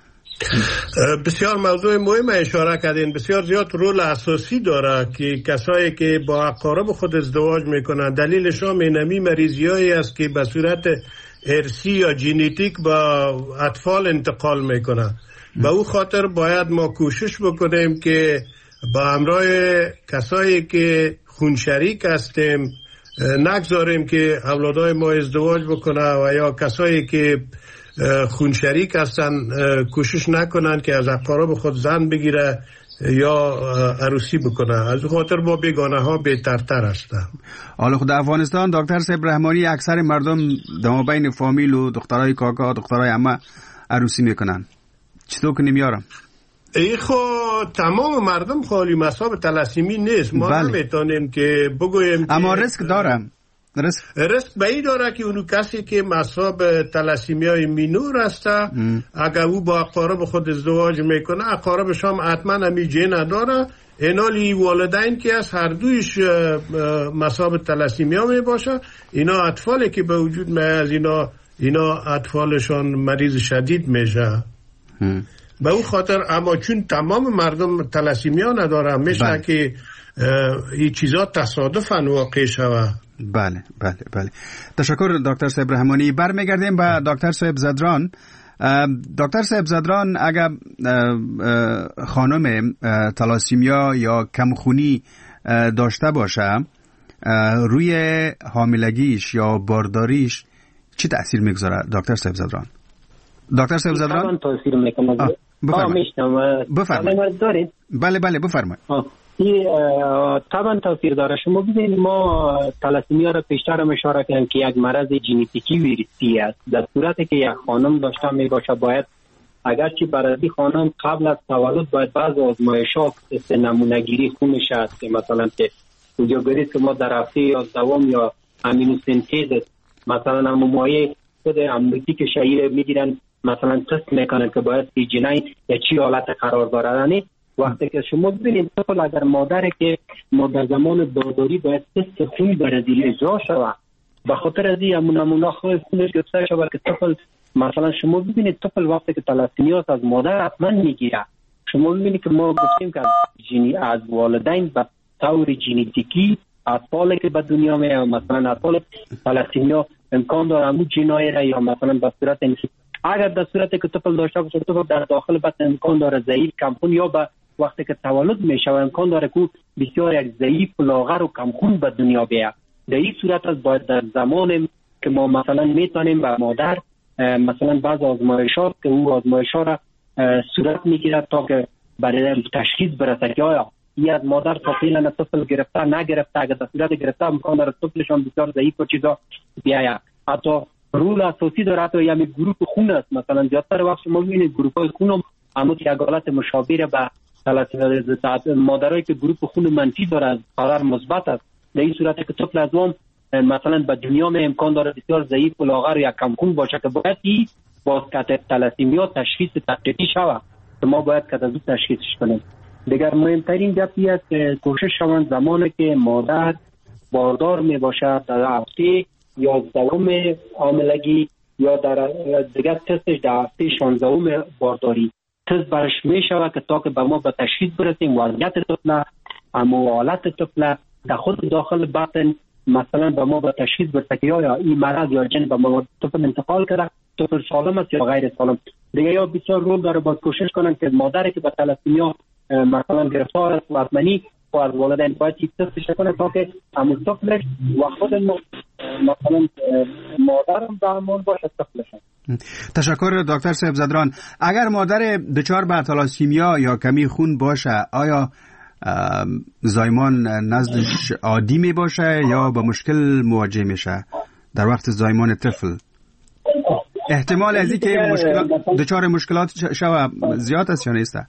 بسیار موضوع مهم اشاره کردین. بسیار زیاد رول اساسی داره که کسایی که با اقارب خود ازدواج میکنن، دلیلش هم اینمی مریضیایی است که به صورت ارثی یا ژنتیک با اطفال انتقال میکنه. به او خاطر باید ما کوشش بکنیم که با همراه کسایی که خونشریک هستیم نگذاریم که اولادای ما ازدواج بکنه و یا کسایی که خونشریک هستن کوشش نکنن که از اقارب خود زن بگیره یا عروسی بکنه. از خاطر با بیگانه ها بهترتر هستن. حالا خود افغانستان دکتر صاحب رحمانی اکثر مردم در بین فامیل و دخترای کاکا دخترای عمه عروسی میکنن. چطور کنیم یارم؟ ای خو تمام مردم خالی مصاب تلاسیمی نیست. ما نمیتونیم که بگویم اما ریسک دارم. ریسک به این داره که اونو کسی که مصاب تلاسیمی های مینور هسته اگر او با اقارب خود ازدواج میکنه، اقاربش هم حتما همی جن داره. اینالی والدین که از هر دویش مصاب تلاسیمی ها می باشه، اینا اطفالی که به وجود می از اینا اطفالشان مریض شدید میشه. به اون خاطر اما چون تمام مردم تلاسیمی ها نداره میشه که این چیزا تصادفاً واقع شوه. بله. تشکر دکتر صاحب رحمانی. برمیگردیم به دکتر صاحب زدران. دکتر صاحب زادران، اگر خانم تالاسیمیا یا کمخونی داشته باشه، روی حاملگیش یا بارداریش چی تأثیر میگذاره دکتر صاحب زادران؟ دکتر صاحب زادران تأثیر میکنه. بفرمایید. بله بفرمایید. طبعا تاثیر داره. شما ببینید ما تالاسیمیا را پیشتر اشاره کردیم که یک مرض ژنتیکی ویروسی است. در صورتی که یک خانم داشته می باشه، باید اگرچه برای خانم قبل از تولد باید بعض آزمایشات نمونه‌گیری خونش است که مثلا که اونجا برید که ما در هفته 11 یا امینوسنتز مثلا مایع خود امنیتی شهیر میگیرن، مثلا تست میکنن که باید جنین یا چی حالت قرار داره. وقتی که شما ببینید طفل اگر مادر که در زمان بارداری باید تست خون بر زیر اجرا شود، به خاطر از این نمونه خونش گرفته شود که طفل مثلا شما ببینید طفل وقتی که تالاسیمیا از مادر حتما میگیره. شما ببینید که ما گفتیم که از والدین به طور ژنتیکی اطفالی که به دنیا میاد مثلا اطفال تالاسیمیا امکان داره همون جنای یا مثلا به صورت اگر در صورتی که طفل داشته باشه طفل در داخل بطن امکان داره ضعیف کمخون یا به وقتی که تولد میشه امکان داره که بسیار یک ضعیف لاغر و کمخون به دنیا بیاد. در این صورت از باید در زمان که ما مثلا میتونیم به مادر مثلا بعض آزمایشات که او آزمایشات را صورت میگیرد تا که برای تشخیص برسه که آیا این از مادر فعلا طفل گرفته نگرفته. اگر در صورت گرفته امکان داره طفلشان بسیار ضعیف و چیزا بیاید. حتی رول اساسی داره حتی یعنی گروه خون است. مثلا زیادتر وقت شما میبینید گروه های خون هم یک حالت مشابه به تالاسیمیا مادرایی که گروه خون منفی داره قرار مثبت است. در این صورت که طفل از اون مثلا به دنیا می امکان داره بسیار ضعیف و لاغر یا کمخون باشه که باید این باز که تالاسیمیا تشخیص تحقیقی شود که ما باید که از تشخیصش کنیم. دیگر مهمترین گپی است که کوشش شوند زمانی که مادر باردار می باشد در هفته 11 حاملگی یا در دیگر تستش در هفته 16 بارداری تست برش می شود که تا که به ما به تشخیص برسیم وضعیت طفل اما حالت طفل در خود داخل بطن مثلا به ما به تشخیص برسه که یا این مرض یا جن به ما طفل انتقال کرده، طفل سالم است یا غیر سالم. دیگه یا بسیار رول داره باید کوشش کنن که مادری که به تالاسیمیا مثلا گرفتار است و حتمانی و از والدین باید تستش کنه تا که همون طفلش و خود مثلا مادرم به امان باشه طفلش. تشکر دکتر صاحب زادران. اگر مادر دچار به تالاسیمیا یا کمی خون باشه آیا زایمان نزدش عادی می باشه یا با مشکل مواجه میشه در وقت زایمان طفل؟ احتمال از اینکه دچار مشکلات شوه زیاد است یا نیست؟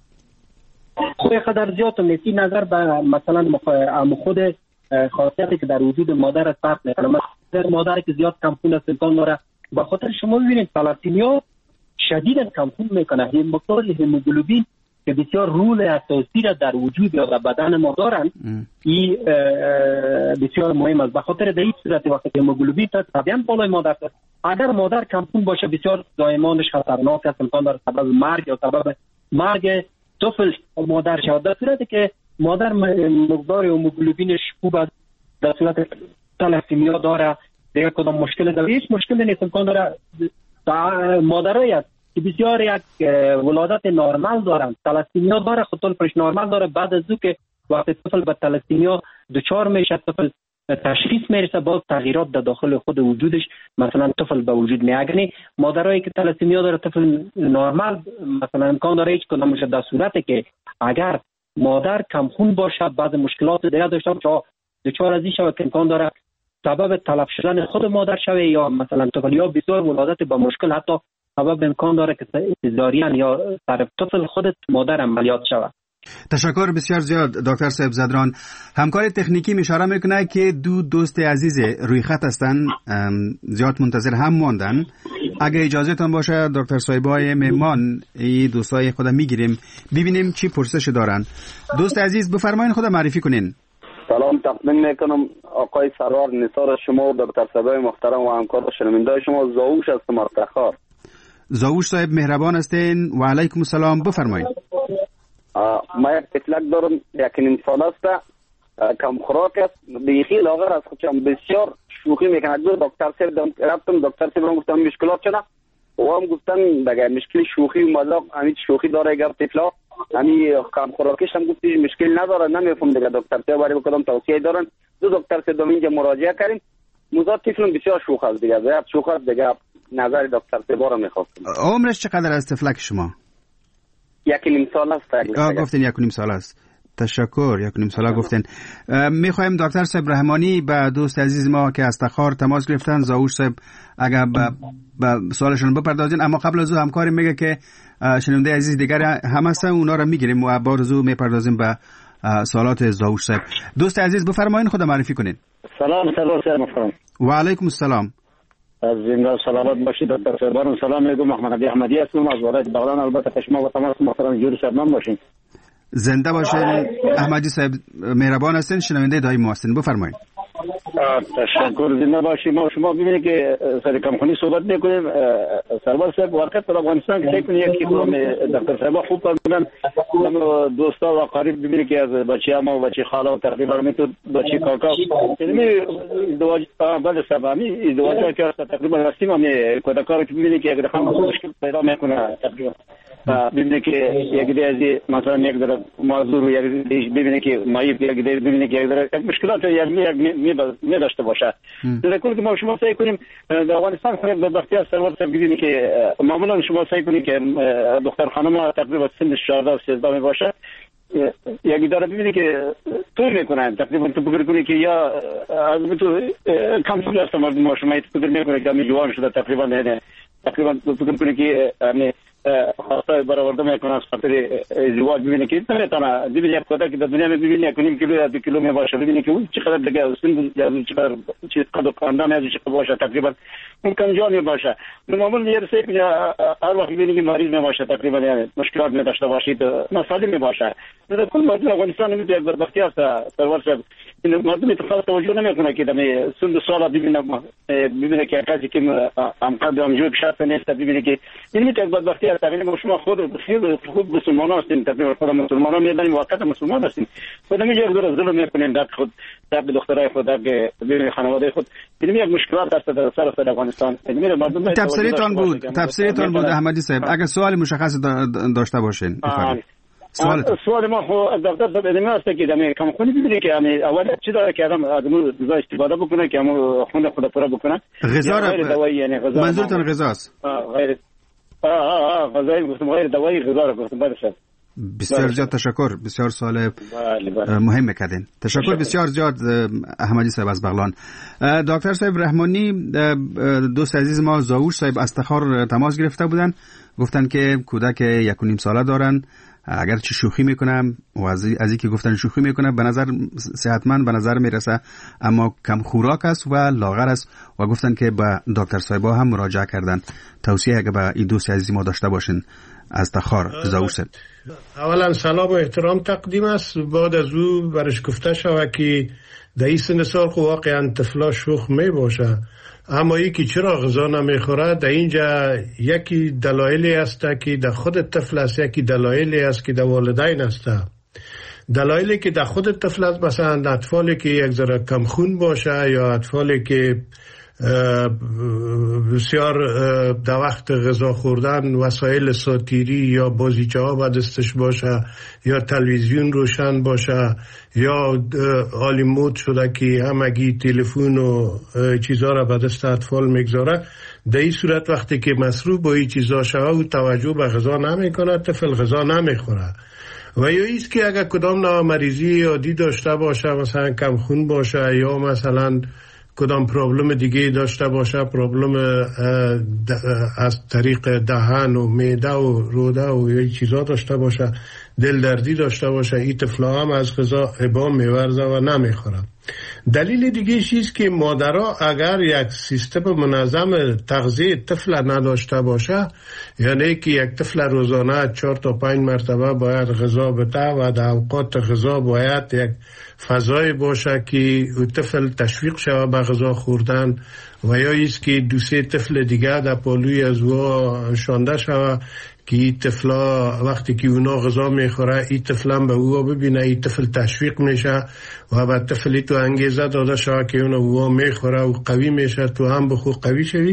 خود قدر زیاد نیست. این نظر به مثلا خود خاصیتی که در وجود مادر است فرق میکنه. مثلا مادر که زیاد کمخون است امکان داره به خاطر شما ببینید تالاسیمیا شدیدا کمخون میکنه. این مقدار هموگلوبین که بسیار رول اساسی را در وجود یا در بدن ما دارن این بسیار مهم است. به خاطر در این صورت وقتی که هموگلوبین طبیعا بالای مادر است اگر مادر کمخون باشه بسیار زایمانش خطرناک است، امکان داره سبب مرگ یا سبب مرگ طفل مادر شود. در صورتی که مادر مقدار هموگلوبینش خوب است در صورت تالاسیمیا داره دیگه کدام مشکل داره هیچ مشکلی نیست. امکان داره مادرایی است که بسیار یک ولادت نرمال دارن تالاسیمیا داره خود طفلش نرمال داره بعد از او که وقتی طفل به تالاسیمیا دچار میشه طفل تشخیص میرسه باز تغییرات در داخل خود وجودش مثلا طفل به وجود میاد. مادرایی که تالاسیمیا داره طفل نرمال مثلا امکان داره هیچ کدامش در صورتی که اگر مادر کمخون باشه بعد مشکلات دیگه داشته باشه دچار از این شود که امکان داره سبب تلف شدن خود مادر شوه یا مثلا طفل یا بسیار ولادت با مشکل حتی سبب امکان داره که سزارین یا طرف طفل خودت مادر عملیات شود. تشکر بسیار زیاد دکتر صاحب زادران. همکار تکنیکی اشاره میکنه که دو دوست عزیز روی خط هستن زیاد منتظر هم ماندن. اگه اجازهتان باشه دکتر صاحبای مهمان این دوستای خودم میگیریم ببینیم چی پرسش دارن. دوست عزیز بفرمایید خودم معرفی کنین. سلام تقدیم میکنم آقای سرور نثار شما و دکتر صاحبای محترم و همکار شنونده شما. زاوش هستم از تخار. زاوش صاحب مهربان هستین و علیکم السلام بفرمایید. ما یک اطلاق دارم یک سال است کم خوراک است بیخی لاغر است خودم بسیار شوخی میکنه. دکتر صاحب رفتم دکتر صاحب گفتم مشکلات چنه و هم گفتن دیگه مشکل شوخی و مذاق همین شوخی داره گپ طفلا همین کم خوراکیش هم گفتی مشکل نداره. نمیفهم دیگه دکتر صاحب برای کدام توصیه دارن. دو دکتر صاحب اینجا مراجعه کردیم. موضوع طفل بسیار شوخ است دیگه. زیاد شوخ است دیگه. نظر دکتر صاحب را میخواستم. عمرش چقدر است طفلک شما؟ 1.5 سال است. گفتین 1.5 سال است. تشکر. 1.5 ساله گفتین. میخوایم دکتر صاحب رحمانی به دوست عزیز ما که از تخار تماس گرفتن، زاوش صاحب اگر به سوالشون بپردازین، اما قبل از او همکاری میگه که شنونده عزیز دیگر هم هستن، اونا رو میگیریم و بعد از او میپردازیم به سوالات زاوش صاحب. دوست عزیز بفرمایید، خود معرفی کنین. سلام محترم. و علیکم السلام. از زنده سلامت باشید دکتر صاحب. سلام میگم محمد علی احمدی هستم از ولایت بغلان. البته شما و تمام محترم جوری صاحب باشین. زنده باشین. احمدی صاحب مهربان هستین، شنونده دائم هستین، بفرمایید. تشکر. زنده باشید. ما شما ببینید که سر کمخونی صحبت میکنیم. سرور صاحب واقعا در افغانستان که فکر کنید یکی دکتر صاحب خوب فرمودن، دوستا و قریب ببینید که از بچه ما و بچه خاله و تقریبا میتود بچه کاکا یعنی ازدواج بله سبامی ازدواج که تقریبا رسیم هم کودکار که ببینید که اگر خانم مشکل پیدا میکنه تقریبا ببینید که یک دیگه مثلا یک در معذور و یک ببینید که مایب یک دیگه ببینید که یک در مشکلات می داشته باشه. در کل که ما شما سعی کنیم در افغانستان خیلی به بختیار سرور صاحب ببینید که معمولا شما سعی کنید که دختر خانم تقریبا سن 14 و 13 می باشه یک داره ببینید که طور میکنن تقریبا تو فکر کنید که یا از تو کم سال است ما شما فکر میکنید که می جوان شده تقریبا فکر کنید که خاصه برآورده میکنه از خاطر ازدواج. ببینید که نمیتونه ببینید کودک که در دنیا میبینید 1.5 کیلو یا 2 کیلو می باشه، ببینید که اون چقدر دیگه سن یا چقدر چیز قد و کندان یا چقدر باشه تقریبا اون کمجان می باشه. معمولا میرسه که هر وقت ببینید که مریض می باشه تقریبا یعنی مشکلات می داشته باشید مسائل می باشه. در کل مردم افغانستان میتونه بدبختی است سرور صاحب. این مردم اتفاق توجه نمیکنه که در سن 2 سال ببینه که کسی که امکان همجور شرط نیست ببینه که این میتونه بدبختی است. تقریبا شما خود خیلی خوب مسلمان هستین، تقریبا خود مسلمان ها میدونیم واقعا مسلمان هستین، خود میگه یک دور ظلم میکنین در خود در دخترای خود در بین خانواده خود. این یک مشکلات است در سر افغانستان. تفسیرتون بود احمدی صاحب. اگر سوال مشخص داشته باشین بفرمایید. سوال ما خو دکتر صاحب ادامه است که دم کم خونی ببینید که یعنی اول چی داره که آدم استفاده بکنه که همون خون خود پورا بکنه. غذا را یعنی غذا منظورتون غذاست؟ غیر غذایی گفتم غیر دوایی غذا را گفتم. بله بسیار زیاد تشکر. بسیار سوال مهم کردین. تشکر بسیار زیاد احمدی صاحب از بغلان. دکتر صاحب رحمانی دوست عزیز ما زاوش صاحب از تخار تماس گرفته بودن، گفتن که کودک 1.5 ساله دارن، اگر چی شوخی میکنم و از اینکه گفتن شوخی میکنه به نظر صحتمند به نظر میرسه اما کم خوراک است و لاغر است و گفتن که به دکتر صاحبا هم مراجعه کردن. توصیه اگه به این دوست عزیز ما داشته باشین از تخار زاوش صاحب. اولا سلام و احترام تقدیم است. بعد از او برش گفته شود که در این سن سال واقعا طفلا شوخ می باشه، اما یکی چرا غذا نمیخوره در اینجا یکی دلایلی است که در خود طفل است، یکی دلایلی است که در والدین است. دلایلی که در خود طفل است مثلا اطفالی که یک ذره کم خون باشه یا اطفالی که بسیار در وقت غذا خوردن وسایل ساتیری یا بازیچه ها به دستش باشه یا تلویزیون روشن باشه یا عالی مود شده که همگی تلفن و چیزها را به دست اطفال میگذاره، در این صورت وقتی که مصروف با این چیزها شده و توجه به غذا نمیکنه طفل غذا نمیخوره. و یا ایست که اگر کدام نوع مریضی عادی داشته باشه مثلا کم خون باشه یا مثلا کدام پرابلم دیگه داشته باشه، پرابلم از طریق دهن و معده و روده و یه چیزا داشته باشه، دل دردی داشته باشه، این طفلا هم از غذا ابا میورزه و نمیخوره. دلیل دیگه چیست که مادرها اگر یک سیستم منظم تغذیه طفل نداشته باشه، یعنی که یک طفل روزانه 4 تا 5 مرتبه باید غذا بده و در اوقات غذا باید یک فضای باشه که طفل تشویق شود به غذا خوردن و یا ایست که 2-3 طفل دیگه در پالوی از او شانده شود که این طفلا وقتی که اونا غذا میخوره این طفل هم به او ببینه، این طفل تشویق میشه و به طفلی تو انگیزه داده شود که اونا میخوره و قوی میشه، تو هم بخو قوی شوی.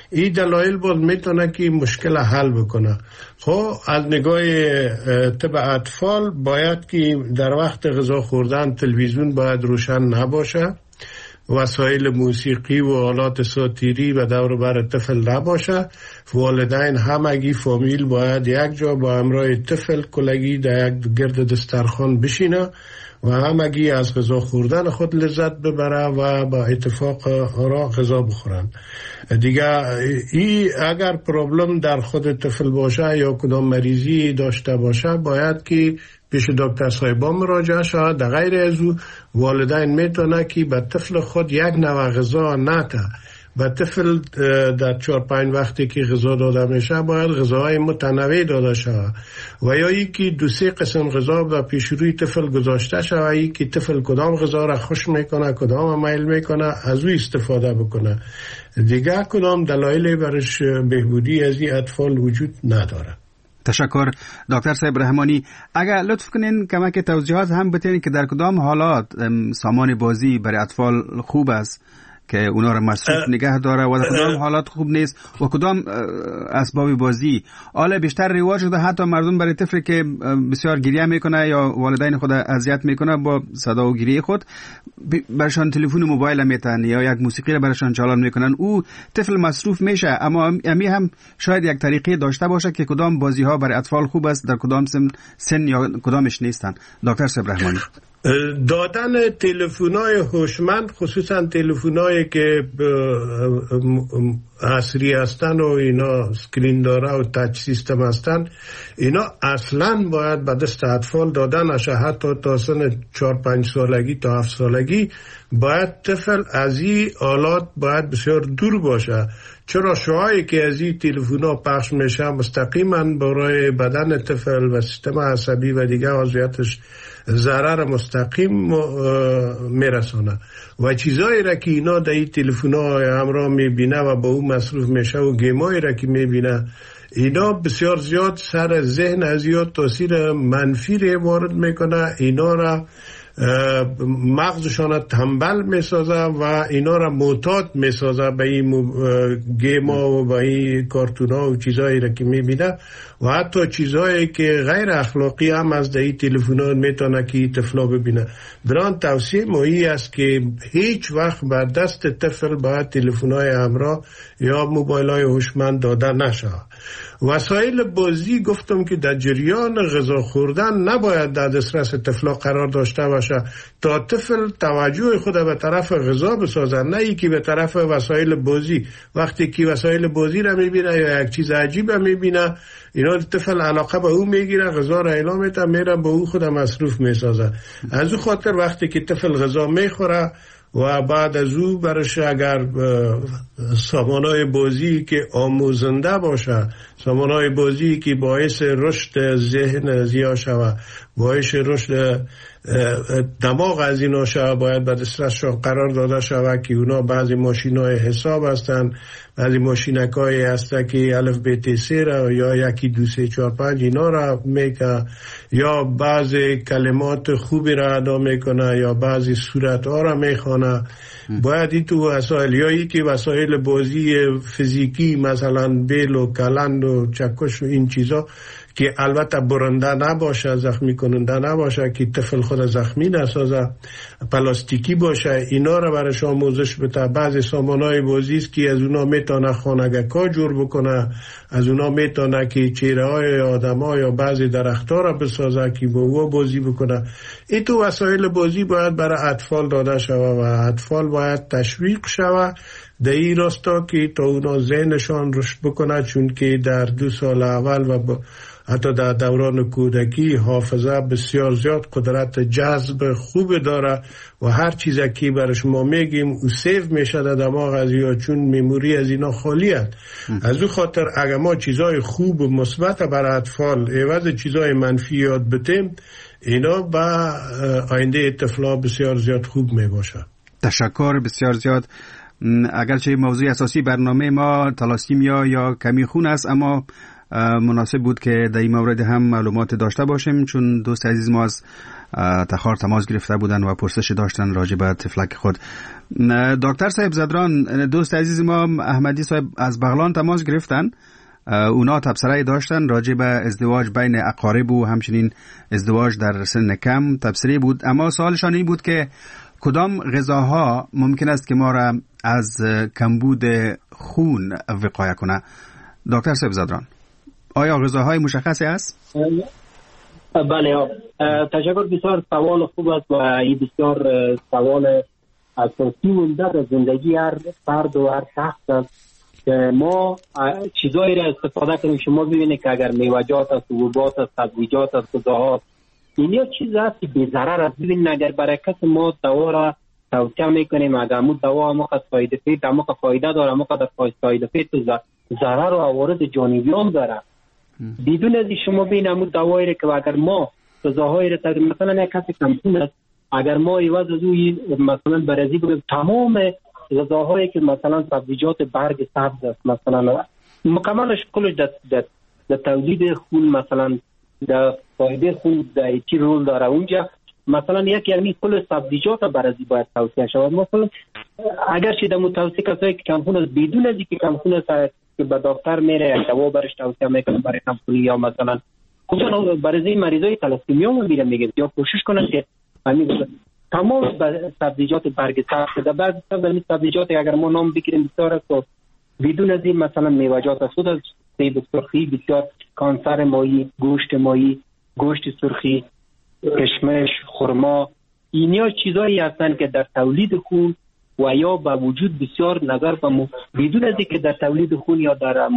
این دلایل بود میتونه که مشکل حل بکنه. خب از نگاه طب اطفال باید که در وقت غذا خوردن تلویزیون باید روشن نباشه، وسایل موسیقی و آلات ساتیری و دور بر طفل نباشه. والدین همگی فامیل باید یک جا با همراه طفل کلگی در یک گرد دسترخوان بشینه و همگی از غذا خوردن خود لذت ببره و با اتفاق را غذا بخورن. دیگه اگر پرابلم در خود طفل باشه یا کدام مریضی داشته باشه باید که پیش دکتر صاحبا مراجعه شود. در غیر از او والدین میتونه که به طفل خود یک نوع غذا نده. به طفل در 4-5 وقتی که غذا داده میشه باید غذاهای متنوع داده شود و یا ای که 2-3 قسم غذا به پیش روی طفل گذاشته شود، ای که طفل کدام غذا را خوش میکنه کدام میل میکنه از او استفاده بکنه. دیگه کدام دلایلی برش بهبودی از این اطفال وجود نداره. تشکر دکتر صاحب رحمانی. اگر لطف کنین کمک توضیحات هم بتین که در کدام حالات سامان بازی برای اطفال خوب است که اونا را مصروف نگه داره و در کدام حالات خوب نیست و کدام اسباب بازی حالا بیشتر رواج شده حتی مردم برای طفل که بسیار گریه میکنه یا والدین خود اذیت میکنه با صدا و گریه خود برشان تلفن موبایل میتن یا یک موسیقی را برشان چالان میکنن، او طفل مصروف میشه. اما امی هم شاید یک طریقه داشته باشه که کدام بازی ها برای اطفال خوب است در کدام سن یا کدامش نیستن. دکتر صاحب رحمانی. دادن تلفن‌های هوشمند، خصوصا تلفن‌هایی که عصری هستن و اینا سکرین داره و تاچ سیستم هستن، اینا اصلا باید به دست اطفال دادن نشه. حتی تا سن 4-5 سالگی تا 7 سالگی باید طفل از این آلات باید بسیار دور باشه، چرا شعاعی که از این تلفن‌ها پخش میشه مستقیما برای بدن طفل و سیستم عصبی و دیگه عضویاتش ضرر مستقیم میرسونه و چیزایی را که اینا در این تلفن‌ها همراه میبینه و با اون مصروف میشه و گیمایی را که میبینه، اینا بسیار زیاد سر ذهن از زیاد تاثیر منفی را وارد میکنه. اینا را مغزشان تنبل میسازه و اینا را معتاد میسازه به این گیما و به این کارتونا و چیزایی را که میبینه و حتی چیزایی که غیر اخلاقی هم از در این تلفن‌ها میتونه که طفلا ببینه. بران توصیه مایی است که هیچ وقت بر دست طفل باید تلفن‌های همراه یا موبایل‌های هوشمند داده نشه. وسایل بازی گفتم که در جریان غذا خوردن نباید در دسترس طفلا قرار داشته باشه تا طفل توجه خود به طرف غذا بسازه، نه ای که به طرف وسایل بازی. وقتی که وسایل بازی را میبینه یا یک چیز عجیب میبینه، اینا طفل علاقه به او میگیره، غذا را اعلام میده، میره به او خود مصروف میسازه. از او خاطر وقتی که طفل غذا میخوره و بعد از او برش اگر سامانهای بازی که آموزنده باشه، سامانهای بازی که باعث رشد ذهن زیاد شود، باعث رشد دماغ از اینا شود، باید به دسترسشان قرار داده شود که اونا بعضی ماشین‌های حساب هستن، بعضی ماشینک‌های هستن که الف ب ت س را یا 1 2 3 4 5 اینا را میکنه، یا بعضی کلمات خوبی را ادا میکنه یا بعضی صورت‌ها را میخونه. باید این تو وسایل یا ای که وسایل بازی فیزیکی مثلا بیل و کلند و چکش و این چیزا که البته برنده نباشه، زخمی کننده نباشه، که طفل خود زخمی نسازه، پلاستیکی باشه، اینا را برش آموزش بده. بعضی سامانهای بازی است که از اونا میتونه خانگکا جور بکنه، از اونا میتونه که چهره های آدم ها یا بعضی درختها را بسازه که با او بازی بکنه. این تو وسایل بازی باید برای اطفال داده شوه و اطفال باید تشویق شوه در این راستا که تا اونا ذهنشان رشد بکنه، چون که در 2 سال اول و حتی در دوران کودکی حافظه بسیار زیاد قدرت جذب خوب داره و هر چیزی که برای شما میگیم او سیو میشه در دماغ از یا، چون میموری از اینا خالی است. از او خاطر اگر ما چیزای خوب و مثبت برای اطفال عوض چیزای منفی یاد بدیم، اینا به آینده طفلا بسیار زیاد خوب میباشه. تشکر بسیار زیاد. اگرچه موضوع اساسی برنامه ما تالاسیمیا یا کمی خون است، اما مناسب بود که در این مورد هم معلومات داشته باشیم، چون دوست عزیز ما از تخار تماس گرفته بودن و پرسش داشتن راجع به طفلک خود. دکتر صاحب زدران، دوست عزیز ما احمدی صاحب از بغلان تماس گرفتن. اونا تبصره داشتن راجع به ازدواج بین اقارب و همچنین ازدواج در سن کم تبصره بود، اما سوالشان این بود که کدام غذاها ممکن است که ما را از کمبود خون وقایه کنه. دکتر صاحب زدران، آیا غذاهای مشخصی است؟ بله، تشکر. بسیار سوال خوب است و این بسیار سوال اساسی مونده در زندگی هر فرد و هر شخص است که ما چیزایی را استفاده کنیم. شما ببینید که اگر میوه‌جات است، حبوبات است، سبزیجات است، غذاها، این چیز است که بی ضرر است. ببینید اگر برای کسی ما دوا را توصیه میکنیم، اگر مو دوا موقع فایده پیت، موقع فایده داره، موقع در فایده پیت ضرر و عوارض جانبی هم داره. بدون از شما ببینید مو دوایی که اگر ما غذاهایی را مثلا یک کسی کمپون است، اگر ما ایواز از اون مثلا برازی بگیم تمام غذاهایی که مثلا سبزیجات برگ سبز است، مثلا مکملش کلش در تولید خون، مثلا در فایده خون در چی رول داره اونجا، مثلا یک یعنی کل سبزیجات برازی باید توصیه شود. مثلا اگر چه در توصیه کسایی که کمخون است، بدون از اینکه کمخون است که به دکتر میره دوا برش توصیه میکنه برای کمخونی، یا مثلا برای مریضای تلاسیمیا میره میگه یا کوشش کنن که تمام سبزیجات برگ سبز در بعض سبزیجات اگر ما نام بگیریم بسیار است و بدون از این مثلا میوه‌جات است، سیب سرخی بسیار، کانسر ماهی، گوشت ماهی، گوشت سرخی، کشمش، خرما، اینیا چیزایی هستند که در تولید خون و یا به وجود بسیار نظر به بدون از اینکه در تولید خون یا در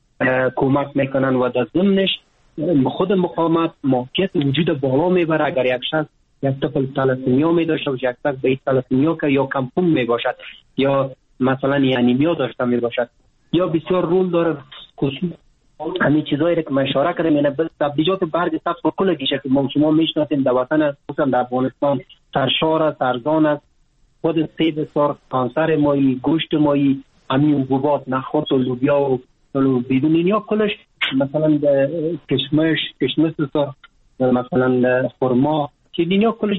کمک میکنن و در ضمنش خود مقاومت موقعیت وجود بالا میبره. اگر یک شخص یک طفل تلاسیمیا می داشته باشه، یک شخص به تلاسیمیا که یا کمپون می باشد یا مثلا انیمیا داشته می باشد، یا بسیار رول داره همین چیزایی که من اشاره کردم. یعنی سبزیجات برگ سبز و کل گیشه که ما شما میشناسیم در وطن خصوصا در افغانستان سرشار است، ارزان است. خود سیب سرخ، کانسر ماهی، گوشت ماهی، همین حبوبات، نخود و لوبیا و بدون اینیا کلش، مثلا کشمش سرخ، مثلا خرما، که اینیا کلش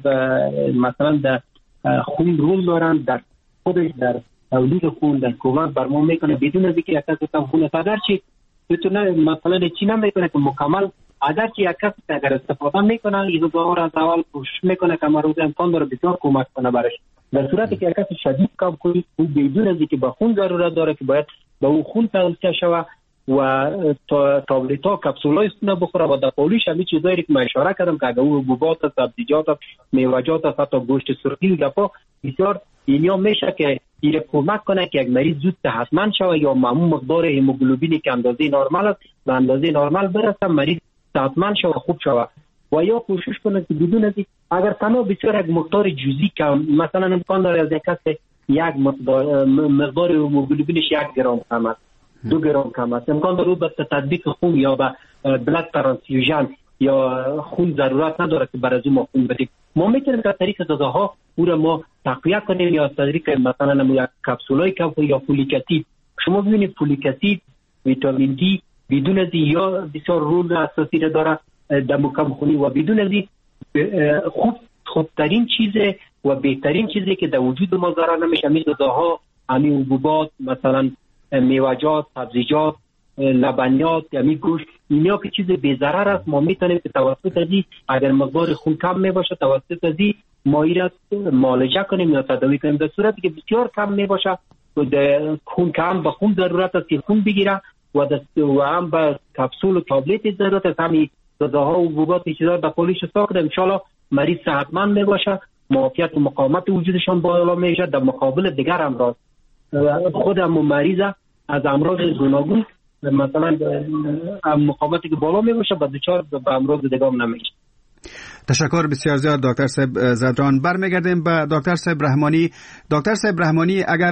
مثلا در خون رول دارن، در خودش در تولید خون در کمک بر ما میکنه. بدون از اینکه یک کسی کم خون است، اگرچه بتونه مثلا چی نمیکنه که مکمل، اگرچه یک کسی اگر استفاده میکنه این دوا از اول کوشش میکنه که روز امکان داره بسیار کمک کنه برش. در صورتی که یک کسی شدید کم خونی بدون از اینکه به خون ضرورت داره که باید به اون خون توصیه شود و تابلت‌ها کپسولای خون بخوره و در پولیش همین چیزایی که من اشاره کردم که اگر او حبوبات، سبزیجات، میوه‌جات، حتی گوشت سرخی گپا بسیار اینیا میشه که این کمک کنه که یک مریض زود صحتمند شود یا معمول مقدار هموگلوبینی که اندازه نرمال است به اندازه نرمال برسه، مریض صحتمند شود، خوب شود. و یا کوشش کنه که بدون از اگر تنها بسیار یک مقدار جزئی که مثلا امکان داره از یک کس یک مقدار هموگلوبینش 1 گرم کم است، 2 گرم کم است، امکان داره به تطبیق خون یا به بلاد ترانسفیوژن یا خون ضرورت نداره که برای ما خون بدیم. ما میتونیم که طریق غذاها او را ما تقویه کنیم یا طریق مثلا یک کپسولای کافی یا فولیک اسید. شما ببینید فولیک اسید، ویتامین دی بدون از یا بسیار رول اساسی را داره در مکم خونی و بدون از خوبترین چیز و بهترین چیزی که در وجود ما ضرر نمیشه همین غذاها، همین حبوبات، مثلا میوه‌جات، سبزیجات، لبنیات، یعنی گوشت، اینا که چیز بی ضرر است. ما میتونیم که توسط ازی اگر مقدار خون کم میباشه توسط ازی ما ایراد معالجه کنیم یا تداوی کنیم. در صورتی که بسیار کم میباشه و خون کم به خون ضرورت است که خون بگیره و هم به کپسول و تابلت ضرورت است. همین غذاها و حبوبات چیزا در پولیش ساخته ان شاء الله مریض صحتمند میباشه، معافیت و مقاومت وجودشان بالا میشه. در مقابل دیگر امراض خودم مریض از امراض گوناگون مثلا مقاومتی که بالا میباشه و دچار به امراض دیگه نمیشه. تشکر بسیار زیاد دکتر صاحب زدران. برمیگردیم به دکتر صاحب رحمانی. دکتر صاحب رحمانی، اگر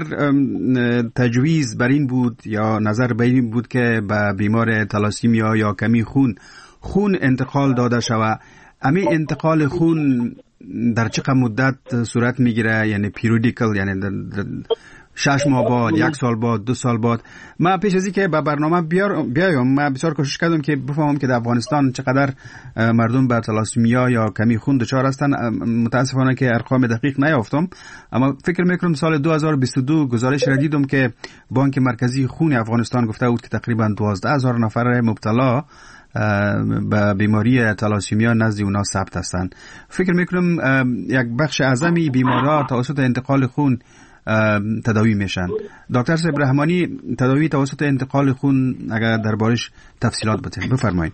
تجویز بر این بود یا نظر بر این بود که به بیمار تلاسیمیا یا کمی خون انتقال داده شود، امی انتقال خون در چقدر مدت صورت میگیره؟ یعنی پیریودیکل، یعنی 6 ماه بعد، 1 سال بعد، 2 سال بعد. من پیش از اینکه به برنامه بیایم من بسیار کوشش کردم که بفهمم که در افغانستان چقدر مردم به تلاسیمیا یا کمی خون دچار هستند. متاسفانه که ارقام دقیق نیافتم، اما فکر میکنم سال 2022 گزارش را دیدم که بانک مرکزی خون افغانستان گفته بود که تقریبا 12,000 نفر مبتلا به بیماری تلاسیمیا نزد اونا ثبت هستند. فکر میکنم یک بخش اعظمی بیمارا توسط انتقال خون تداوی میشن. دکتر صاحب رحمانی، تداوی توسط انتقال خون اگر دربارش تفصیلات بتین بفرمایید.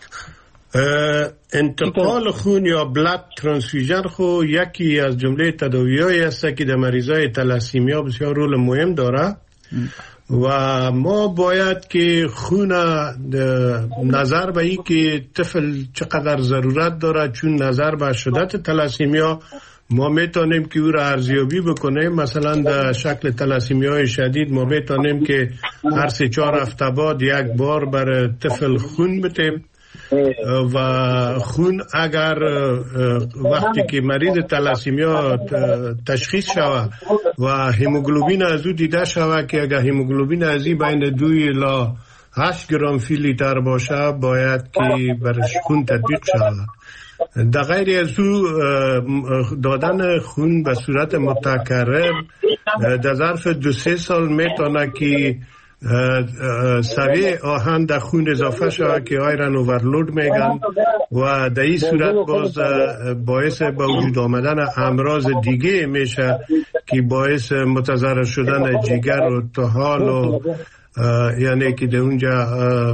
انتقال خون یا بلاد ترانسفیوژن خو یکی از جمله تداوی‌هایی است که در مریضای تلاسیمیا بسیار رول مهم داره و ما باید که خون نظر به این که طفل چقدر ضرورت داره، چون نظر به شدت تلاسیمیا ما میتونیم که او را ارزیابی بکنیم. مثلا در شکل تلاسیمیای شدید ما میتونیم که هر 3-4 هفته بعد یک بار بر طفل خون بدیم و خون اگر وقتی که مریض تلاسیمیا تشخیص شود و هیموگلوبین از او دیده شود که اگر هیموگلوبین از این بین 2 الی 8 گرم فی لیتر باشه باید که برش خون تطبیق شود. در غیر از او دادن خون به صورت متکرر در ظرف 2-3 سال میتونه که سویه آهن در خون اضافه شود که آیرن اوورلود میگن و در این صورت باز باعث به وجود آمدن امراض دیگه میشه که باعث متضرر شدن جگر و طحال و یعنی که در اونجا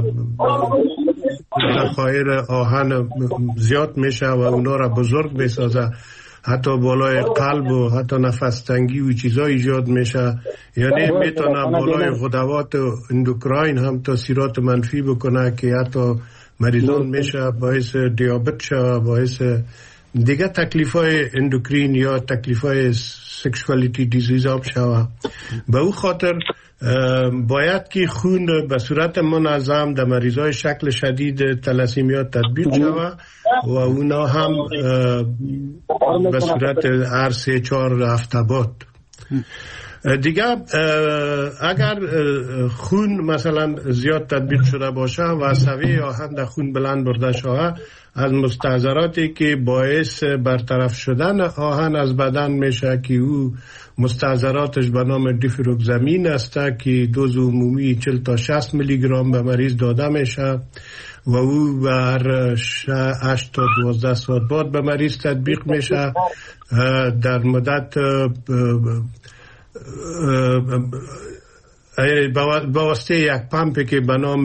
ذخایر آهن زیاد میشه و اونا را بزرگ میسازه، حتی بالای قلب و حتی نفس تنگی و چیزا ایجاد میشه، یعنی میتونه بالای غدوات و اندوکراین هم تاثیرات منفی بکنه که حتی مریضان میشه باعث دیابت شوه، باعث دیگه تکلیفای اندوکرین یا تکلیفای سکشوالیتی دیزیز ها شوه. به او خاطر باید که خون به صورت منظم در مریضای شکل شدید تلاسیمیا تطبیق شود و اونا هم به صورت هر 3-4 هفته بعد. دیگه اگر خون مثلا زیاد تطبیق شده باشه و سویه آهن در خون بلند برده شود، از مستحضراتی که باعث برطرف شدن آهن از بدن میشه که او مستحضراتش به نام دیفروکسامین است که دوز عمومی 40 تا 60 میلی گرم به مریض داده میشه و او بر 8 تا 12 ساعت بعد به مریض تطبیق میشه. در مدت با واسطه یک پمپی که به نام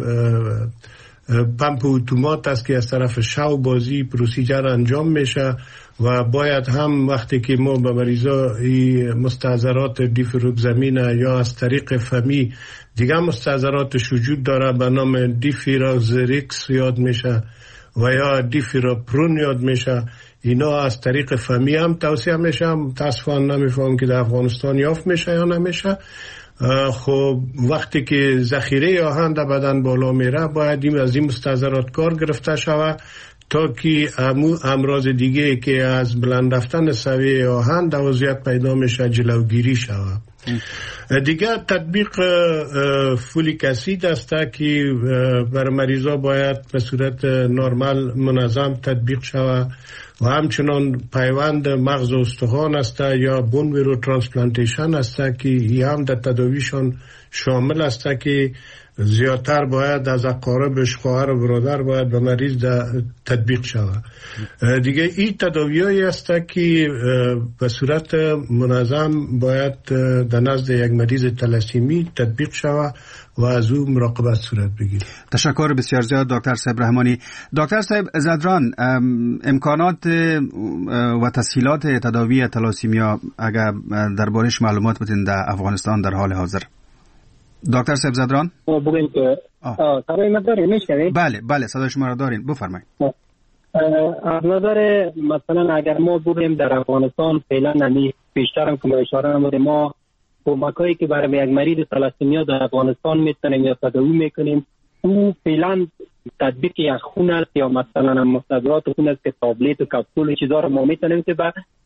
پمپ اتومات است که از طرف شو بازی پروسیجر انجام میشه و باید هم وقتی که ما به مریضا مستحضرات دیفروکسامین یا از طریق فمی دیگه مستحضراتش وجود داره به نام دیفیرازریکس یاد میشه و یا دیفیراپرون یاد میشه، اینا از طریق فمی هم توصیه میشه. متاسفانه نمیفهم که در افغانستان یافت میشه یا نمیشه. خب وقتی که ذخیره آهن در بدن بالا میره باید از این مستحضرات کار گرفته شود تا که امراض دیگه که از بلند رفتن سویه آهن در وضعیت پیدا میشه جلوگیری شود. دیگه تطبیق فولیک اسید است که بر مریضا باید به صورت نرمال منظم تطبیق شود و همچنان پیوند مغز و استخوان است یا بون میرو ترانسپلانتیشن است که هم در تداویشان شامل است که زیادتر باید از اقاربش خواهر و برادر باید به مریض تطبیق شود. دیگه این تداویایی است که به صورت منظم باید در نزد یک مریض تلاسیمی تطبیق شود و از او مراقبت صورت بگیرد. تشکر بسیار زیاد دکتر صاحب رحمانی. دکتر صاحب زدران، امکانات و تسهیلات تداوی تلاسیمیا اگر دربارش معلومات بدین در افغانستان در حال حاضر. دکتر صاحب زدران بگویم که صدای ما داریم میشنوید؟ بله صدای شما را داریم، بفرمایید. از نظر مثلا اگر ما بگویم در افغانستان فعلا بیشتر هم که ما اشاره نمودیم ما کمکایی که برای یک مریض تلاسیمیا در افغانستان میتونیم یا تداوی میکنیم او فعلا تطبیق یک خون است یا مثلا مستحضرات خون است که تابلت و کپسول چیزا رو ما میتونیم که به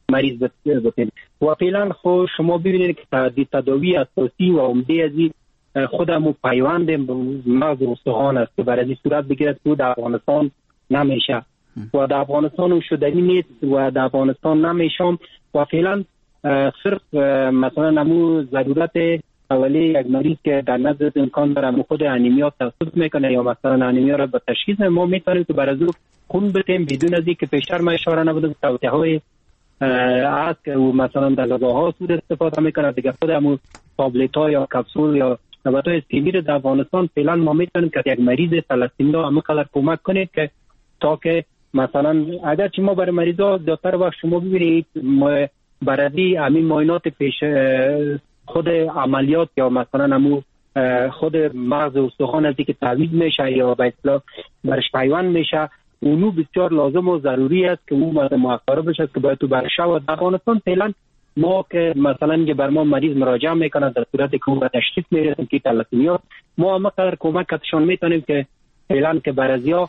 مریض بتین. و فعلا خود شما ببینید که تداوی اساسی و عمده ازی خودمو پیوند مغز استخوان است که برای صورت بگیرد که در افغانستان نمیشه و در افغانستان شدنی نیست و در افغانستان نمیشم و فعلا صرف مثلا نمو ضرورت اولی یک مریض که در نظر امکان داره خود انیمیا توسط میکنه یا مثلا انیمیا را به تشخیص ما میتونیم که برای خون بتیم بدون از اینکه پیشتر ما اشاره نبودم توصیه های است که مثلا در غذاها سود استفاده میکنه دیگه خودمون تابلت ها یا کپسول یا نبات های استیمیر در افغانستان فعلا ما میتونیم که یک مریض تلاسیمیا همقدر کمک کنید که تا که مثلا اگر چی ما برای مریضا دکتر وقت شما ببینید برای همین معاینات پیش خود عملیات یا مثلا همون خود مغز استخوان ازی که تعویض میشه یا به اصطلاح برش پیوند میشه اونو بسیار لازم و ضروری است که اون موفر بشه که باید تو برشه و در افغانستان فعلا ما که مثلا که بر ما مریض مراجعه میکنه در صورت که اون تشخیص میرسیم که تلاسیمیا ما همقدر کمکشان میتونیم که فعلا که برازیا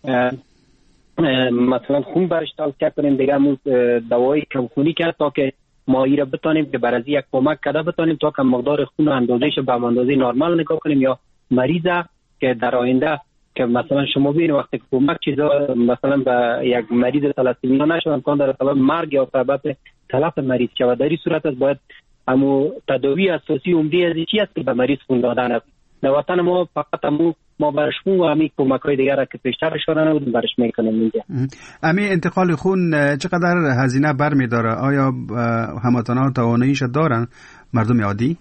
مثلا خون برش توصیه کنیم دیگه همون دوای کمخونی کرد تا که ما ایره بتانیم که برازی یک کمک کده بتانیم تا که مقدار خون اندازهش به اندازه نرمال نگاه کنیم یا مریضه که در آینده که مثلا شما ببینید وقتی که کمک چیزا مثلا به یک مریض تلاسیمیا نشه امکان داره سبب مرگ یا سبب تلف مریض شه و در این صورت است باید همو تداوی اساسی عمده از چی است که به مریض خون دادن است. در وطن ما فقط ما برش خون و همین کمک‌های دیگر را که پیشتر اشاره نبودیم برش میکنیم اینجا. همین انتقال خون چقدر هزینه برمی‌داره؟ آیا هموطنان تواناییش دارن مردم عادی؟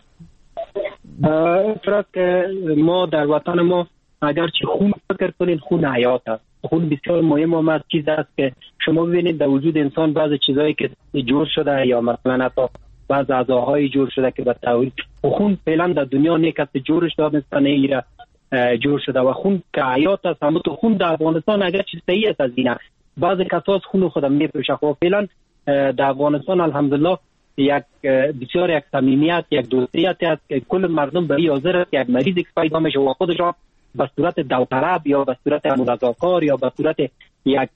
فرض که ما در وطن ما اگر چه خون فکر کنید خون حیات است. خون بسیار مهم و چیز است که شما ببینید در وجود انسان بعضی چیزایی که جور شده یا مثلا حتی بعض اعضاهای جور شده که به تولید خون فعلا در دنیا نیکت جورش دادن ایره جور شده و خون که حیات است. اما تو خون در افغانستان اگر چیز صحیح است از اینه بعضی کساس خون خودم میپوشه خب فعلا در افغانستان الحمدلله یک بسیار یک صمیمیت یک دوستیت است که کل مردم به این حاضر است یک مریضی که پیدا میشه و خودش به صورت داوطلب یا به صورت رضاکار یا به صورت یک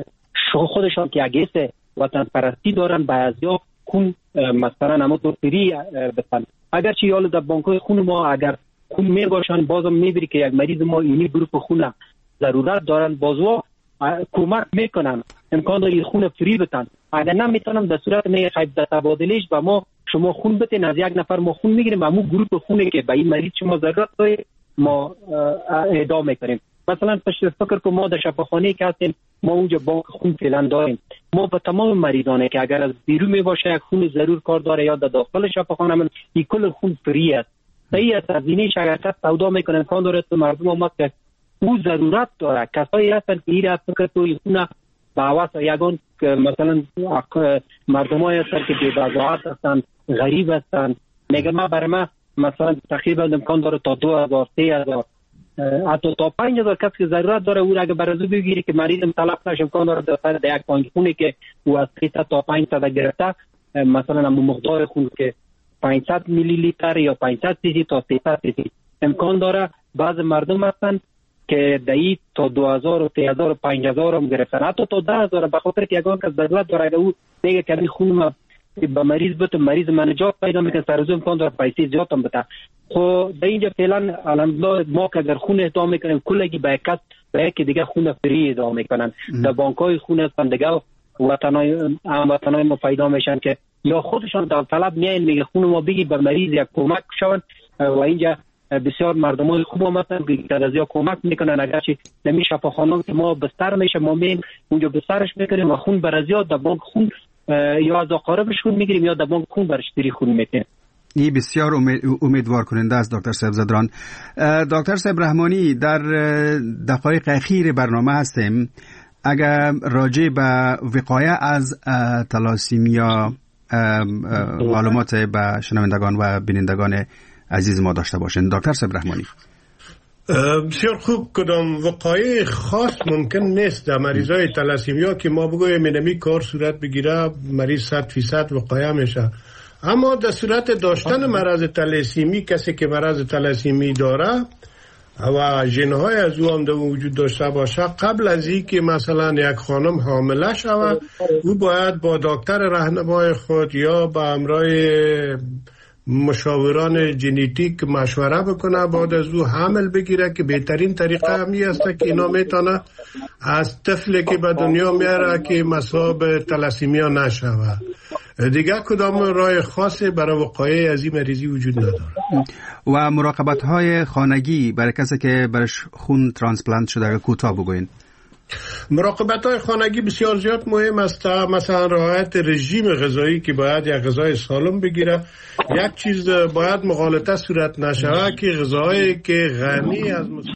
خودشان که یک حس وطن پرستی دارن بعضیا خون مثلا اما تو فری بتن اگر چی یالو در بانک‌های خون ما اگر خون میباشن بازم میبری که یک مریض ما اینی گروپ خون ضرورت دارن بازوا کمک میکنن امکان داره خون فری بتن اگر نمیتونم در صورت خیب در تبادلش و ما شما خون بتین از یک نفر ما خون میگیریم همون گروپ خونه که به این مریض شما ضرورت داره ما اهدا میکنیم. مثلا فکر که ما در شفاخانه که هستیم ما اونجا بانک خون فعلا داریم ما به تمام مریضانه که اگر از بیرون میباشه یک خون ضرور کار داره یا در داخل شفاخانه من این کل خون فری است صحیح است از اینه شرکت سودا میکنه امکان داره تو مردم آمد که او ضرورت داره کسایی هستن که این فکر تو این خونه به عوض یگان مثلا مردم های هستن که بی‌وضاحت هستن غریب هستن میگه ما برای ما مثلا تقریبا امکان داره تا 2000 3000 حتی تا 5000 کسی که ضرورت داره او را اگه برازو بگیری که مریضم طلب نشه امکان داره در یک بانک خونی که او از 300 تا 500 گرفته مثلا هم مقدار خون که 500 میلی لیتر یا 500 cc تا 300 cc امکان داره بعض مردم هستن که دایی تا 2000 و 3000 و 5000 هم گرفتن حتی تا 10000 به خاطر که یگان که ضرورت داره او دیگه که خون با مریض بده مریض منجات پیدا میکنه سرزو امکان داره پیسه زیاد هم بده خب در اینجا فعلا الحمدلله ما که اگر خون اهدا میکنیم کلگی به یک کس به یک دیگه خون فری اهدا میکنن در بانک‌های خون هستن دیگه وطنای ما پیدا میشن که یا خودشان در طلب میاین میگه خون ما بگی به مریض یک کمک شون و اینجا بسیار مردمای خوب آمدن که از یا کمک میکنن اگرچه نمی شفاخانه که ما بستر میشه ما مین اونجا بسترش میکنیم و خون برازیاد در بانک خون یا از اقاربش خون میگیریم یا در بانک خون برشتری خون میکنیم. این بسیار امیدوار کننده است دکتر صاحب زدران. دکتر صاحب رحمانی در دقایق اخیر برنامه هستیم اگر راجع به وقایع از تلاسیمیا معلومات به شنوندگان و بینندگان عزیز ما داشته باشین دکتر صاحب رحمانی. بسیار خوب کدام وقایع خاص ممکن نیست در مریضای تلاسیمیا که ما بگویم اینمی کار صورت بگیره مریض 100% وقایع میشه اما در صورت داشتن مرض تلاسیمی کسی که مرض تلاسیمی داره و ژن‌های از او هم در وجود داشته باشه، قبل از این که مثلا یک خانم حامله شود، او باید با دکتر راهنمای خود یا با همراه مشاوران ژنتیک مشوره بکنه، بعد از او حمل بگیره که بهترین طریقه همی است که اینا میتونه از طفلی که به دنیا میاره که مصاب تلاسیمیا نشوه. دیگه کدام راه خاصی برای وقایع از این مریضی وجود نداره. و مراقبت های خانگی برای کسی که برش خون ترانسپلانت شده کوتاه بگوین. مراقبت های خانگی بسیار زیاد مهم است. مثلا رعایت رژیم غذایی که باید یک غذای سالم بگیره. یک چیز باید مغالطه صورت نشود که غذایی که غنی از